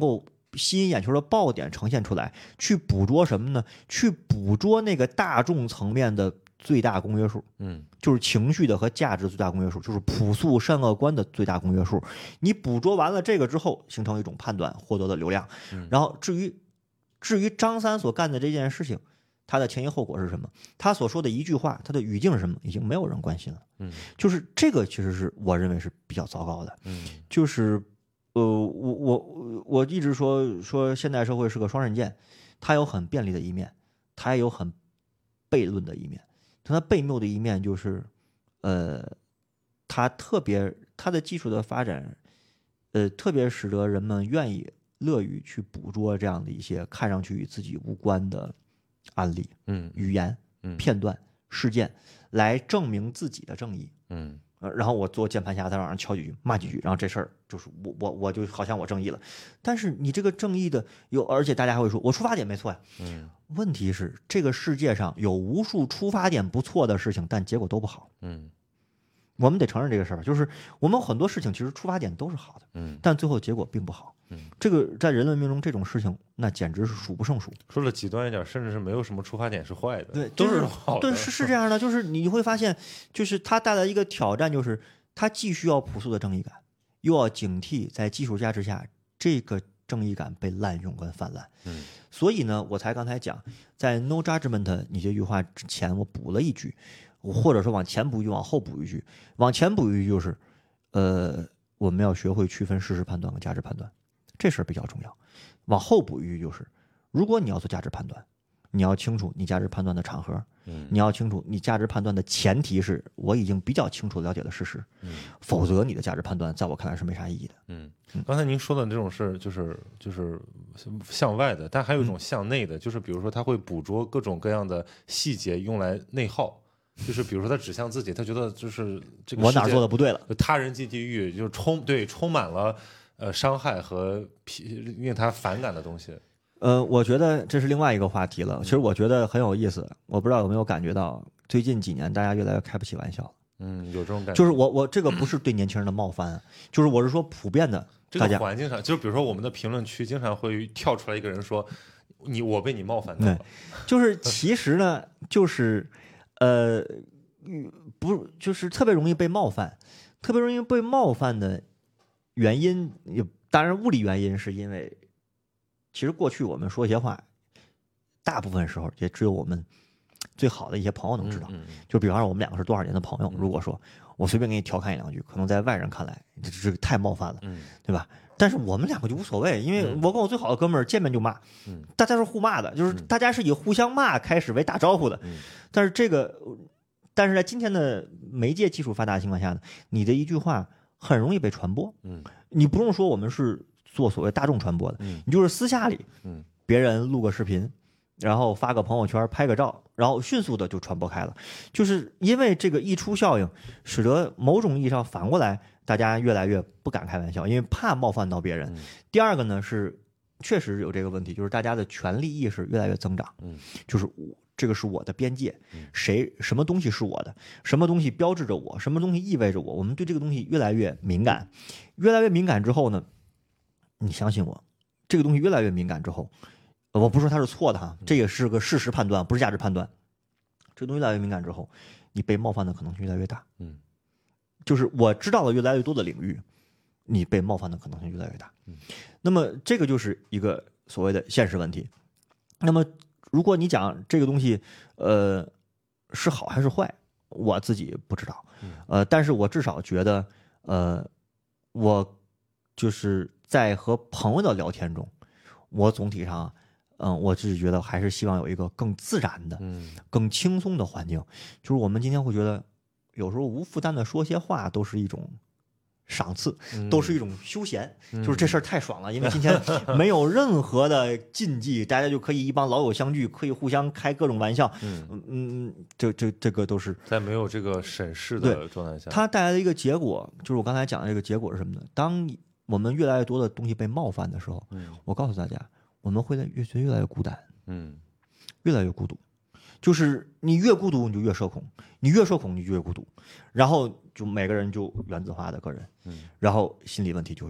S3: 吸引眼球的爆点呈现出来，去捕捉什么呢？去捕捉那个大众层面的最大公约数，
S2: 嗯，
S3: 就是情绪的和价值最大公约数，就是朴素善恶观的最大公约数。你捕捉完了这个之后，形成一种判断，获得了流量。然后至于至于张三所干的这件事情，他的前因后果是什么？他所说的一句话，他的语境是什么？已经没有人关心了。
S2: 嗯，
S3: 就是这个，其实是我认为是比较糟糕的。
S2: 嗯，
S3: 就是呃，我我我一直说说现代社会是个双刃剑，它有很便利的一面，它也有很悖论的一面。它悖谬的一面就是，呃，它特别它的技术的发展，呃，特别使得人们愿意乐于去捕捉这样的一些看上去与自己无关的案例、
S2: 嗯，
S3: 语言、
S2: 嗯，
S3: 片段、事件，来证明自己的正义。
S2: 嗯。
S3: 呃，然后我做键盘侠，在网上敲几句，骂几句，然后这事儿就是我我我就好像我正义了。但是你这个正义的有，而且大家还会说我出发点没错呀。
S2: 嗯，
S3: 问题是这个世界上有无数出发点不错的事情，但结果都不好。
S2: 嗯，
S3: 我们得承认这个事儿，就是我们很多事情其实出发点都是好的，
S2: 嗯，
S3: 但最后结果并不好。
S2: 嗯，
S3: 这个在人类文明中这种事情，那简直是数不胜数。
S2: 说的极端一点，甚至是没有什么出发点是坏的，
S3: 对，
S2: 都
S3: 是
S2: 好的。
S3: 对，是是这样的，就是你会发现，就是它带来一个挑战，就是它既需要朴素的正义感，又要警惕在技术加持下这个正义感被滥用跟泛滥。
S2: 嗯，
S3: 所以呢，我才刚才讲，在 no judgment 你这句话之前，我补了一句，或者说往前补一句，往后补一句。往前补一句就是，呃，我们要学会区分事实判断和价值判断，这事儿比较重要。往后补一句就是，如果你要做价值判断，你要清楚你价值判断的场合，
S2: 嗯，
S3: 你要清楚你价值判断的前提是我已经比较清楚了解的事实，
S2: 嗯，
S3: 否则你的价值判断在我看来是没啥意义的。
S2: 嗯，刚才您说的这种是就是就是向外的，但还有一种向内的，就是比如说他会捕捉各种各样的细节用来内耗，就是比如说他指向自己，他觉得就是这个
S3: 我哪做的不对了，
S2: 他人即地狱，就充对充满了呃伤害和令他反感的东西。
S3: 呃，我觉得这是另外一个话题了。其实我觉得很有意思，我不知道有没有感觉到，最近几年大家越来越开不起玩笑。
S2: 嗯，有这种感觉。
S3: 就是我我这个不是对年轻人的冒犯，就是我是说普遍的，
S2: 这个环境上，就是比如说我们的评论区经常会跳出来一个人说，你我被你冒犯到了。
S3: 就是其实呢，就是呃，不就是特别容易被冒犯，特别容易被冒犯的原因，也当然物理原因是因为。其实过去我们说一些话，大部分时候也只有我们最好的一些朋友能知道。
S2: 嗯嗯、
S3: 就比方说我们两个是多少年的朋友，
S2: 嗯、
S3: 如果说我随便给你调侃一两句，可能在外人看来这这太冒犯了，
S2: 嗯、
S3: 对吧？但是我们两个就无所谓，因为我跟我最好的哥们儿见面就骂，
S2: 嗯、
S3: 大家是互骂的，就是大家是以互相骂开始为打招呼的。
S2: 嗯、
S3: 但是这个，但是在今天的媒介技术发达的情况下呢，你的一句话很容易被传播。
S2: 嗯，
S3: 你不用说我们是。做所谓大众传播的，
S2: 嗯，
S3: 你就是私下里，
S2: 嗯，
S3: 别人录个视频，然后发个朋友圈，拍个照，然后迅速的就传播开了。就是因为这个溢出效应，使得某种意义上反过来，大家越来越不敢开玩笑，因为怕冒犯到别人。
S2: 嗯、
S3: 第二个呢是，确实有这个问题，就是大家的权利意识越来越增长。
S2: 嗯，
S3: 就是我这个是我的边界，
S2: 嗯、
S3: 谁什么东西是我的，什么东西标志着我，什么东西意味着我，我们对这个东西越来越敏感，越来越敏感之后呢？你相信我，这个东西越来越敏感之后，我不是说它是错的哈，这也是个事实判断，不是价值判断。这个东西越来越敏感之后，你被冒犯的可能性越来越大。
S2: 嗯，
S3: 就是我知道了越来越多的领域，你被冒犯的可能性越来越大。
S2: 嗯，
S3: 那么这个就是一个所谓的现实问题。那么如果你讲这个东西，呃，是好还是坏，我自己不知道。呃，但是我至少觉得，呃，我就是在和朋友的聊天中，我总体上，嗯，我自己觉得还是希望有一个更自然的、
S2: 嗯，
S3: 更轻松的环境。就是我们今天会觉得，有时候无负担的说些话都是一种赏赐，都是一种休闲，
S2: 嗯、
S3: 就是这事儿太爽了，因为今天没有任何的禁忌，大家就可以一帮老友相聚，可以互相开各种玩笑。
S2: 嗯
S3: 嗯，这这这个都是
S2: 在没有这个审视的状态下，
S3: 它带来的一个结果，就是我刚才讲的这个结果是什么呢？当我们越来越多的东西被冒犯的时候，
S2: 嗯，我
S3: 告诉大家，我们会越觉得越来越孤单，
S2: 嗯，
S3: 越来越孤独。就是你越孤独，你就越社恐；你越社恐，你就越孤独。然后就每个人就原子化的个人，
S2: 嗯，
S3: 然后心理问题就会出现。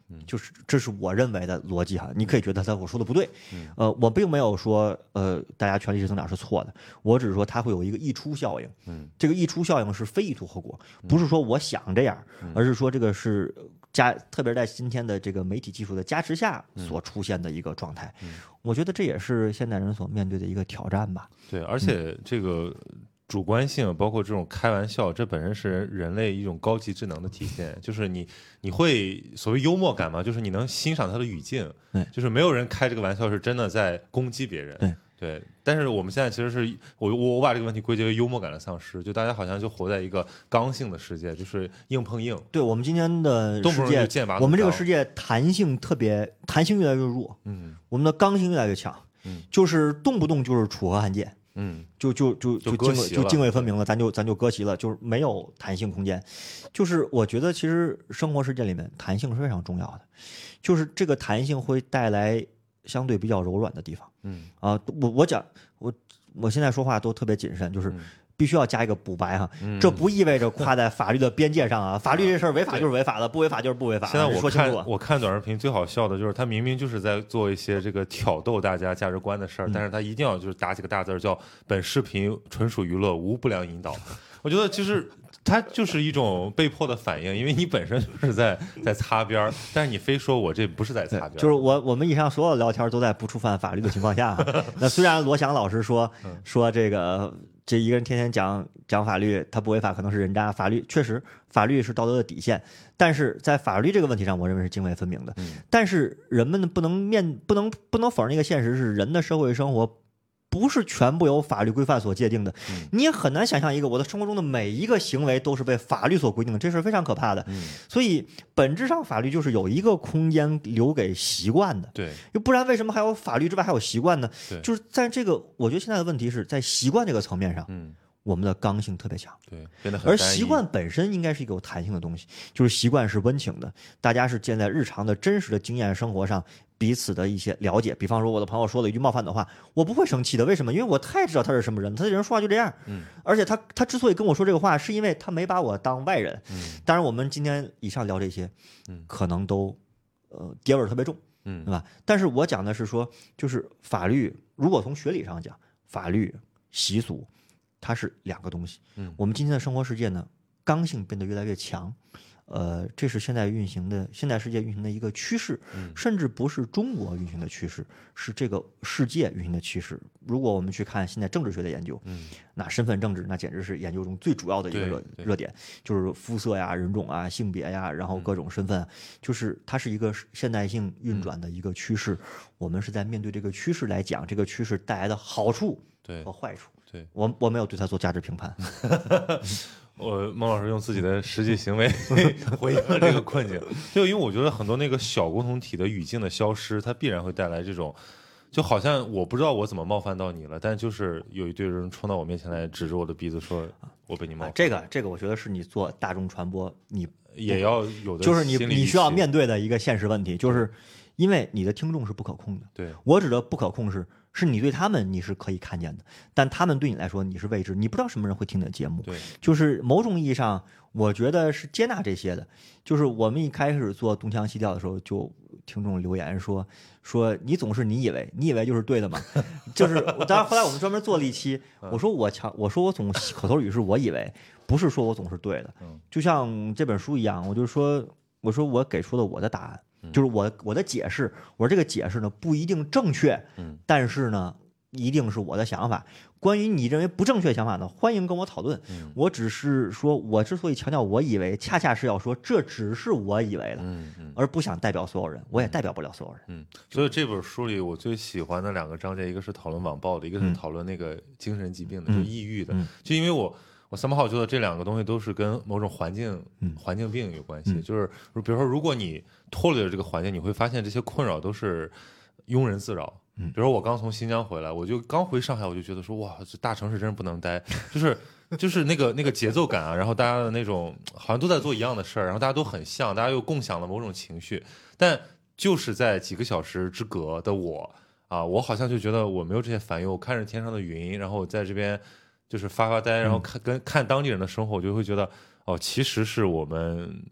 S3: 就是这是我认为的逻辑哈。你可以觉得他我说的不对，
S2: 嗯、
S3: 呃，我并没有说呃大家权力式增长是错的，我只是说它会有一个溢出效应。
S2: 嗯，
S3: 这个溢出效应是非意图后果，不是说我想这样，
S2: 嗯、
S3: 而是说这个是加，特别是在今天的这个媒体技术的加持下所出现的一个状态。
S2: 嗯、
S3: 我觉得这也是现代人所面对的一个挑战吧。
S2: 对，而且这个。主观性，包括这种开玩笑，这本身是人类一种高级智能的体现。就是你，你会所谓幽默感嘛，就是你能欣赏他的语境。
S3: 对，
S2: 就是没有人开这个玩笑是真的在攻击别人。
S3: 对
S2: 对，但是我们现在其实是我我我把这个问题归结为幽默感的丧失，就大家好像就活在一个刚性的世界，就是硬碰硬。
S3: 对，我们今天的世界，我们这个世界弹性特别，弹性越来越弱。
S2: 嗯，
S3: 我们的刚性越来越强。
S2: 嗯，
S3: 就是动不动就是楚河汉界。
S2: 嗯，
S3: 就就就
S2: 就
S3: 泾渭就泾渭分明了，咱就咱就割席了，就是没有弹性空间。就是我觉得其实生活世界里面弹性是非常重要的，就是这个弹性会带来相对比较柔软的地方。
S2: 嗯
S3: 啊，我我讲我我现在说话都特别谨慎，就是。嗯必须要加一个补白哈，
S2: 嗯、
S3: 这不意味着跨在法律的边界上啊。法律这事儿违法就是违法的，不违法就是不违法。
S2: 现在我
S3: 说清楚。
S2: 我看短视频最好笑的就是他明明就是在做一些这个挑逗大家价值观的事儿，
S3: 嗯、
S2: 但是他一定要就是打几个大字叫“本视频纯属娱乐，无不良引导”。我觉得其实它就是一种被迫的反应，因为你本身就是在在擦边儿，但是你非说我这不是在擦边儿。
S3: 就是我我们以上所有的聊天都在不触犯法律的情况下。那虽然罗翔老师说说这个。这一个人天天讲讲法律，他不违法可能是人渣。法律确实，法律是道德的底线，但是在法律这个问题上，我认为是泾渭分明的。
S2: 嗯、
S3: 但是人们不能面不能不能否认一个现实是，人的社会生活不是全部由法律规范所界定的。
S2: 嗯、
S3: 你也很难想象一个我的生活中的每一个行为都是被法律所规定的，这是非常可怕的。
S2: 嗯、
S3: 所以本质上法律就是有一个空间留给习惯的。
S2: 对，
S3: 又不然为什么还有法律之外还有习惯呢？
S2: 对，
S3: 就是在这个，我觉得现在的问题是在习惯这个层面上，
S2: 嗯。
S3: 我们的刚性特别强，
S2: 对，变得很
S3: 而习惯本身应该是一个有弹性的东西，就是习惯是温情的，大家是建在日常的真实的经验生活上彼此的一些了解。比方说，我的朋友说了一句冒犯的话，我不会生气的，为什么？因为我太知道他是什么人，他这人说话就这样。
S2: 嗯，
S3: 而且他他之所以跟我说这个话，是因为他没把我当外人。
S2: 嗯，
S3: 当然，我们今天以上聊这些，
S2: 嗯，
S3: 可能都呃爹味儿特别重，
S2: 嗯，
S3: 对吧？但是我讲的是说，就是法律，如果从学理上讲，法律习俗。它是两个东西。
S2: 嗯，
S3: 我们今天的生活世界呢，刚性变得越来越强，呃，这是现在运行的现代世界运行的一个趋势，
S2: 嗯，
S3: 甚至不是中国运行的趋势，是这个世界运行的趋势。如果我们去看现在政治学的研究，
S2: 嗯，
S3: 那身份政治那简直是研究中最主要的一个热热点，就是肤色呀、人种啊、性别呀，然后各种身份，嗯、就是它是一个现代性运转的一个趋势。嗯、我们是在面对这个趋势来讲，这个趋势带来的好处和坏处。
S2: 对，
S3: 我我没有对他做价值评判。
S2: 我孟老师用自己的实际行为回应了这个困境，就因为我觉得很多那个小共同体的语境的消失，它必然会带来这种，就好像我不知道我怎么冒犯到你了，但就是有一堆人冲到我面前来，指着我的鼻子说我被你冒犯、啊。
S3: 这个这个，我觉得是你做大众传播，你
S2: 也要有的，
S3: 就是你你需要面对的一个现实问题，就是因为你的听众是不可控的。
S2: 对，
S3: 我指的不可控是。是你对他们你是可以看见的，但他们对你来说你是未知，你不知道什么人会听你的节目。
S2: 对，
S3: 就是某种意义上，我觉得是接纳这些的。就是我们一开始做东腔西调的时候，就听众留言说说你总是你以为，你以为就是对的嘛？就是当然后来我们专门做了一期，我说我强，我说我总口头语是我以为，不是说我总是对的。就像这本书一样，我就说我说我给出了我的答案。就是我我的解释，我说这个解释呢不一定正确，
S2: 嗯，
S3: 但是呢一定是我的想法。关于你认为不正确想法呢，欢迎跟我讨论。
S2: 嗯，
S3: 我只是说，我之所以强调我以为，恰恰是要说这只是我以为的，
S2: 嗯嗯，
S3: 而不想代表所有人，我也代表不了所有人。
S2: 嗯，所以这本书里我最喜欢的两个章节，一个是讨论网暴的，一个是讨论那个精神疾病的，
S3: 嗯、
S2: 就抑郁的。
S3: 嗯、
S2: 就因为我。我三八号觉得这两个东西都是跟某种环境、
S3: 嗯、
S2: 环境病有关系，
S3: 嗯、
S2: 就是比如说，如果你脱离了这个环境，你会发现这些困扰都是庸人自扰。
S3: 嗯，
S2: 比如说我刚从新疆回来，我就刚回上海，我就觉得说，哇，这大城市真是不能待，就是就是那个那个节奏感啊，然后大家的那种好像都在做一样的事儿，然后大家都很像，大家又共享了某种情绪，但就是在几个小时之隔的我啊，我好像就觉得我没有这些烦忧，我看着天上的云，然后在这边。就是发发呆，然后看跟看当地人的生活，我就会觉得哦，其实是我们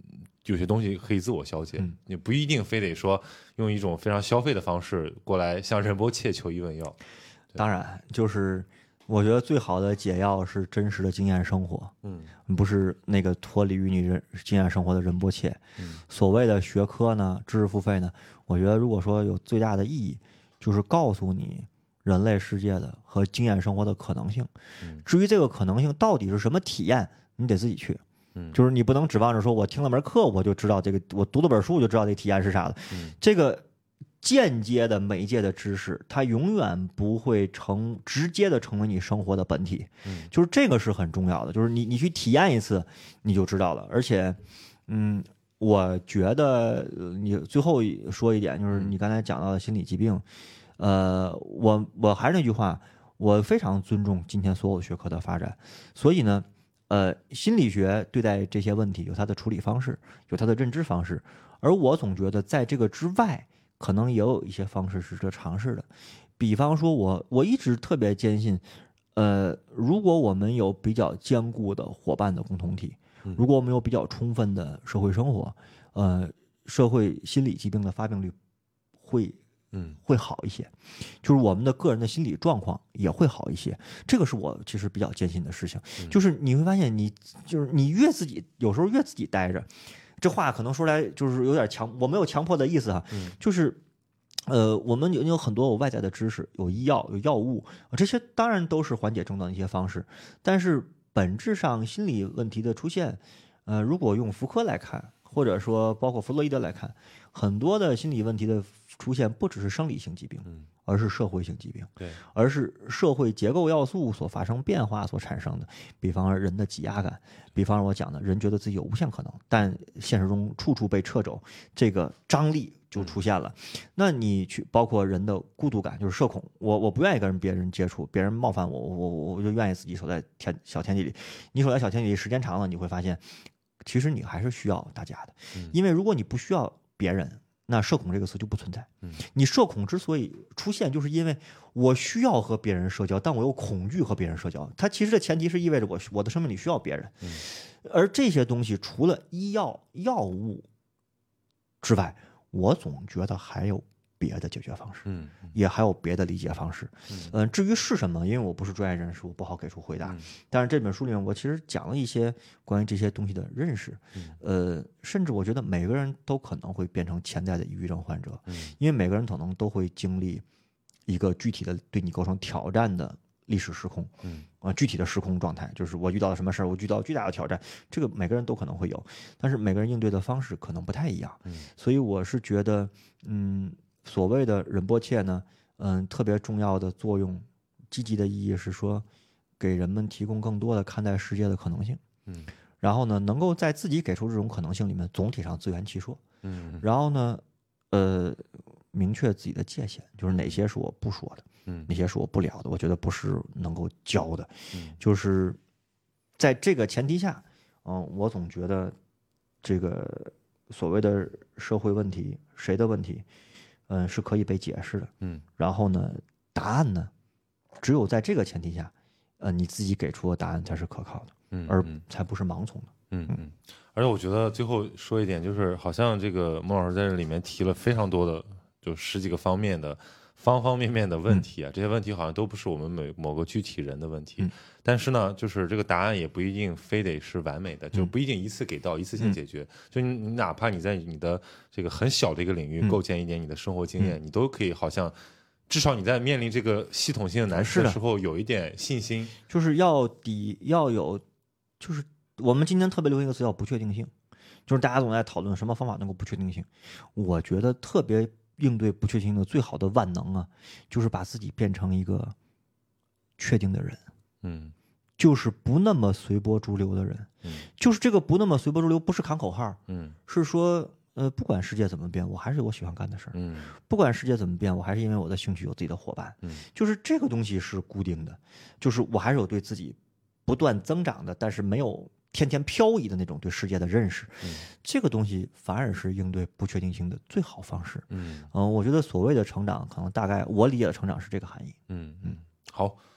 S2: 有些东西可以自我消解，
S3: 嗯
S2: 你不一定非得说用一种非常消费的方式过来向仁波切求医问药。
S3: 当然，就是我觉得最好的解药是真实的经验生活，
S2: 嗯
S3: 不是那个脱离于你人经验生活的仁波切。
S2: 嗯
S3: 所谓的学科呢，知识付费呢，我觉得如果说有最大的意义，就是告诉你人类世界的和经验生活的可能性。
S2: 嗯
S3: 至于这个可能性到底是什么体验，你得自己去。
S2: 嗯
S3: 就是你不能指望着说我听了门课我就知道这个，我读了本书我就知道这个体验是啥的。
S2: 嗯
S3: 这个间接的媒介的知识，它永远不会成直接的成为你生活的本体。
S2: 嗯
S3: 就是这个是很重要的，就是你你去体验一次你就知道了。而且，嗯，我觉得呃你最后说一点，就是你刚才讲到的心理疾病，呃，我我还是那句话，我非常尊重今天所有学科的发展，所以呢。呃，心理学对待这些问题有它的处理方式，有它的认知方式，而我总觉得在这个之外，可能也有一些方式是值得尝试的。比方说我，我一直特别坚信，呃，如果我们有比较坚固的伙伴的共同体，如果我们有比较充分的社会生活，呃，社会心理疾病的发病率会。
S2: 嗯
S3: 会好一些，就是我们的个人的心理状况也会好一些，这个是我其实比较坚信的事情。就是你会发现你，就是你越自己有时候越自己待着，这话可能说来就是有点强，我没有强迫的意思哈，就是呃，我们有有很多有外在的知识，有医药，有药物，这些当然都是缓解症状的一些方式，但是本质上心理问题的出现，呃，如果用福柯来看，或者说包括弗洛伊德来看，很多的心理问题的出现不只是生理性疾病，而是社会性疾病，
S2: 对，
S3: 而是社会结构要素所发生变化所产生的。比方说人的挤压感，比方说我讲的人觉得自己有无限可能，但现实中处处被掣肘，这个张力就出现了。那你去包括人的孤独感，就是社恐，我我不愿意跟别人接触，别人冒犯我，我我我就愿意自己守在天小天地里。你守在小天地里时间长了，你会发现，其实你还是需要大家的，因为如果你不需要别人，那社恐这个词就不存在。你社恐之所以出现，就是因为我需要和别人社交，但我又恐惧和别人社交。它其实的前提是意味着我我的生命里需要别人，而这些东西除了医药药物之外，我总觉得还有别的解决方式，
S2: 嗯，
S3: 也还有别的理解方式。嗯、呃，至于是什么，因为我不是专业人士，我不好给出回答。嗯、但是这本书里面，我其实讲了一些关于这些东西的认识。嗯、呃，甚至我觉得每个人都可能会变成潜在的抑郁症患者，嗯、因为每个人可能都会经历一个具体的对你构成挑战的历史时空，嗯啊，具体的时空状态，就是我遇到了什么事儿，我遇到巨大的挑战，这个每个人都可能会有，但是每个人应对的方式可能不太一样。嗯，所以我是觉得，嗯。所谓的仁波切呢，嗯，特别重要的作用，积极的意义是说，给人们提供更多的看待世界的可能性，嗯，然后呢，能够在自己给出这种可能性里面，总体上自圆其说，嗯，然后呢，呃，明确自己的界限，就是哪些是我不说的，嗯，哪些是我不了的，我觉得不是能够教的，嗯，就是在这个前提下，嗯，我总觉得这个所谓的社会问题，谁的问题？嗯，是可以被解释的。嗯，然后呢，答案呢，只有在这个前提下，呃，你自己给出的答案才是可靠的，嗯，而才不是盲从的。
S2: 嗯嗯。而且我觉得最后说一点，就是好像这个孟老师在这里面提了非常多的，就十几个方面的方方面面的问题啊，嗯、这些问题好像都不是我们每某个具体人的问题。嗯、但是呢，就是这个答案也不一定非得是完美的，就不一定一次给到，一次性解决。嗯、就你你哪怕你在你的这个很小的一个领域构建一点你的生活经验，嗯、你都可以好像至少你在面临这个系统性的难题的时候有一点信心，
S3: 就是要抵要有，就是我们今天特别流行一个词叫不确定性，就是大家总在讨论什么方法能够不确定性。我觉得特别应对不确定性的最好的万能啊，就是把自己变成一个确定的人，嗯，就是不那么随波逐流的人，嗯，就是这个不那么随波逐流，不是喊口号，嗯，是说，呃，不管世界怎么变，我还是有我喜欢干的事儿，嗯，不管世界怎么变，我还是因为我的兴趣有自己的伙伴，嗯，就是这个东西是固定的，就是我还是有对自己不断增长的，但是没有天天漂移的那种对世界的认识，嗯，这个东西反而是应对不确定性的最好方式。嗯，呃、我觉得所谓的成长，可能大概我理解的成长是这个含义。
S2: 嗯嗯，好，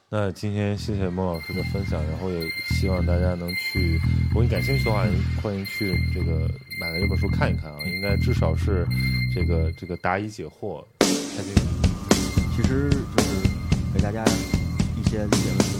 S2: 那今天谢谢孟老师的分享，然后也希望大家能去，如果你感兴趣的话，欢迎去这个买了这本书看一看啊，应该至少是这个这个答疑解惑。
S3: 其实就是给大家一些理解问题。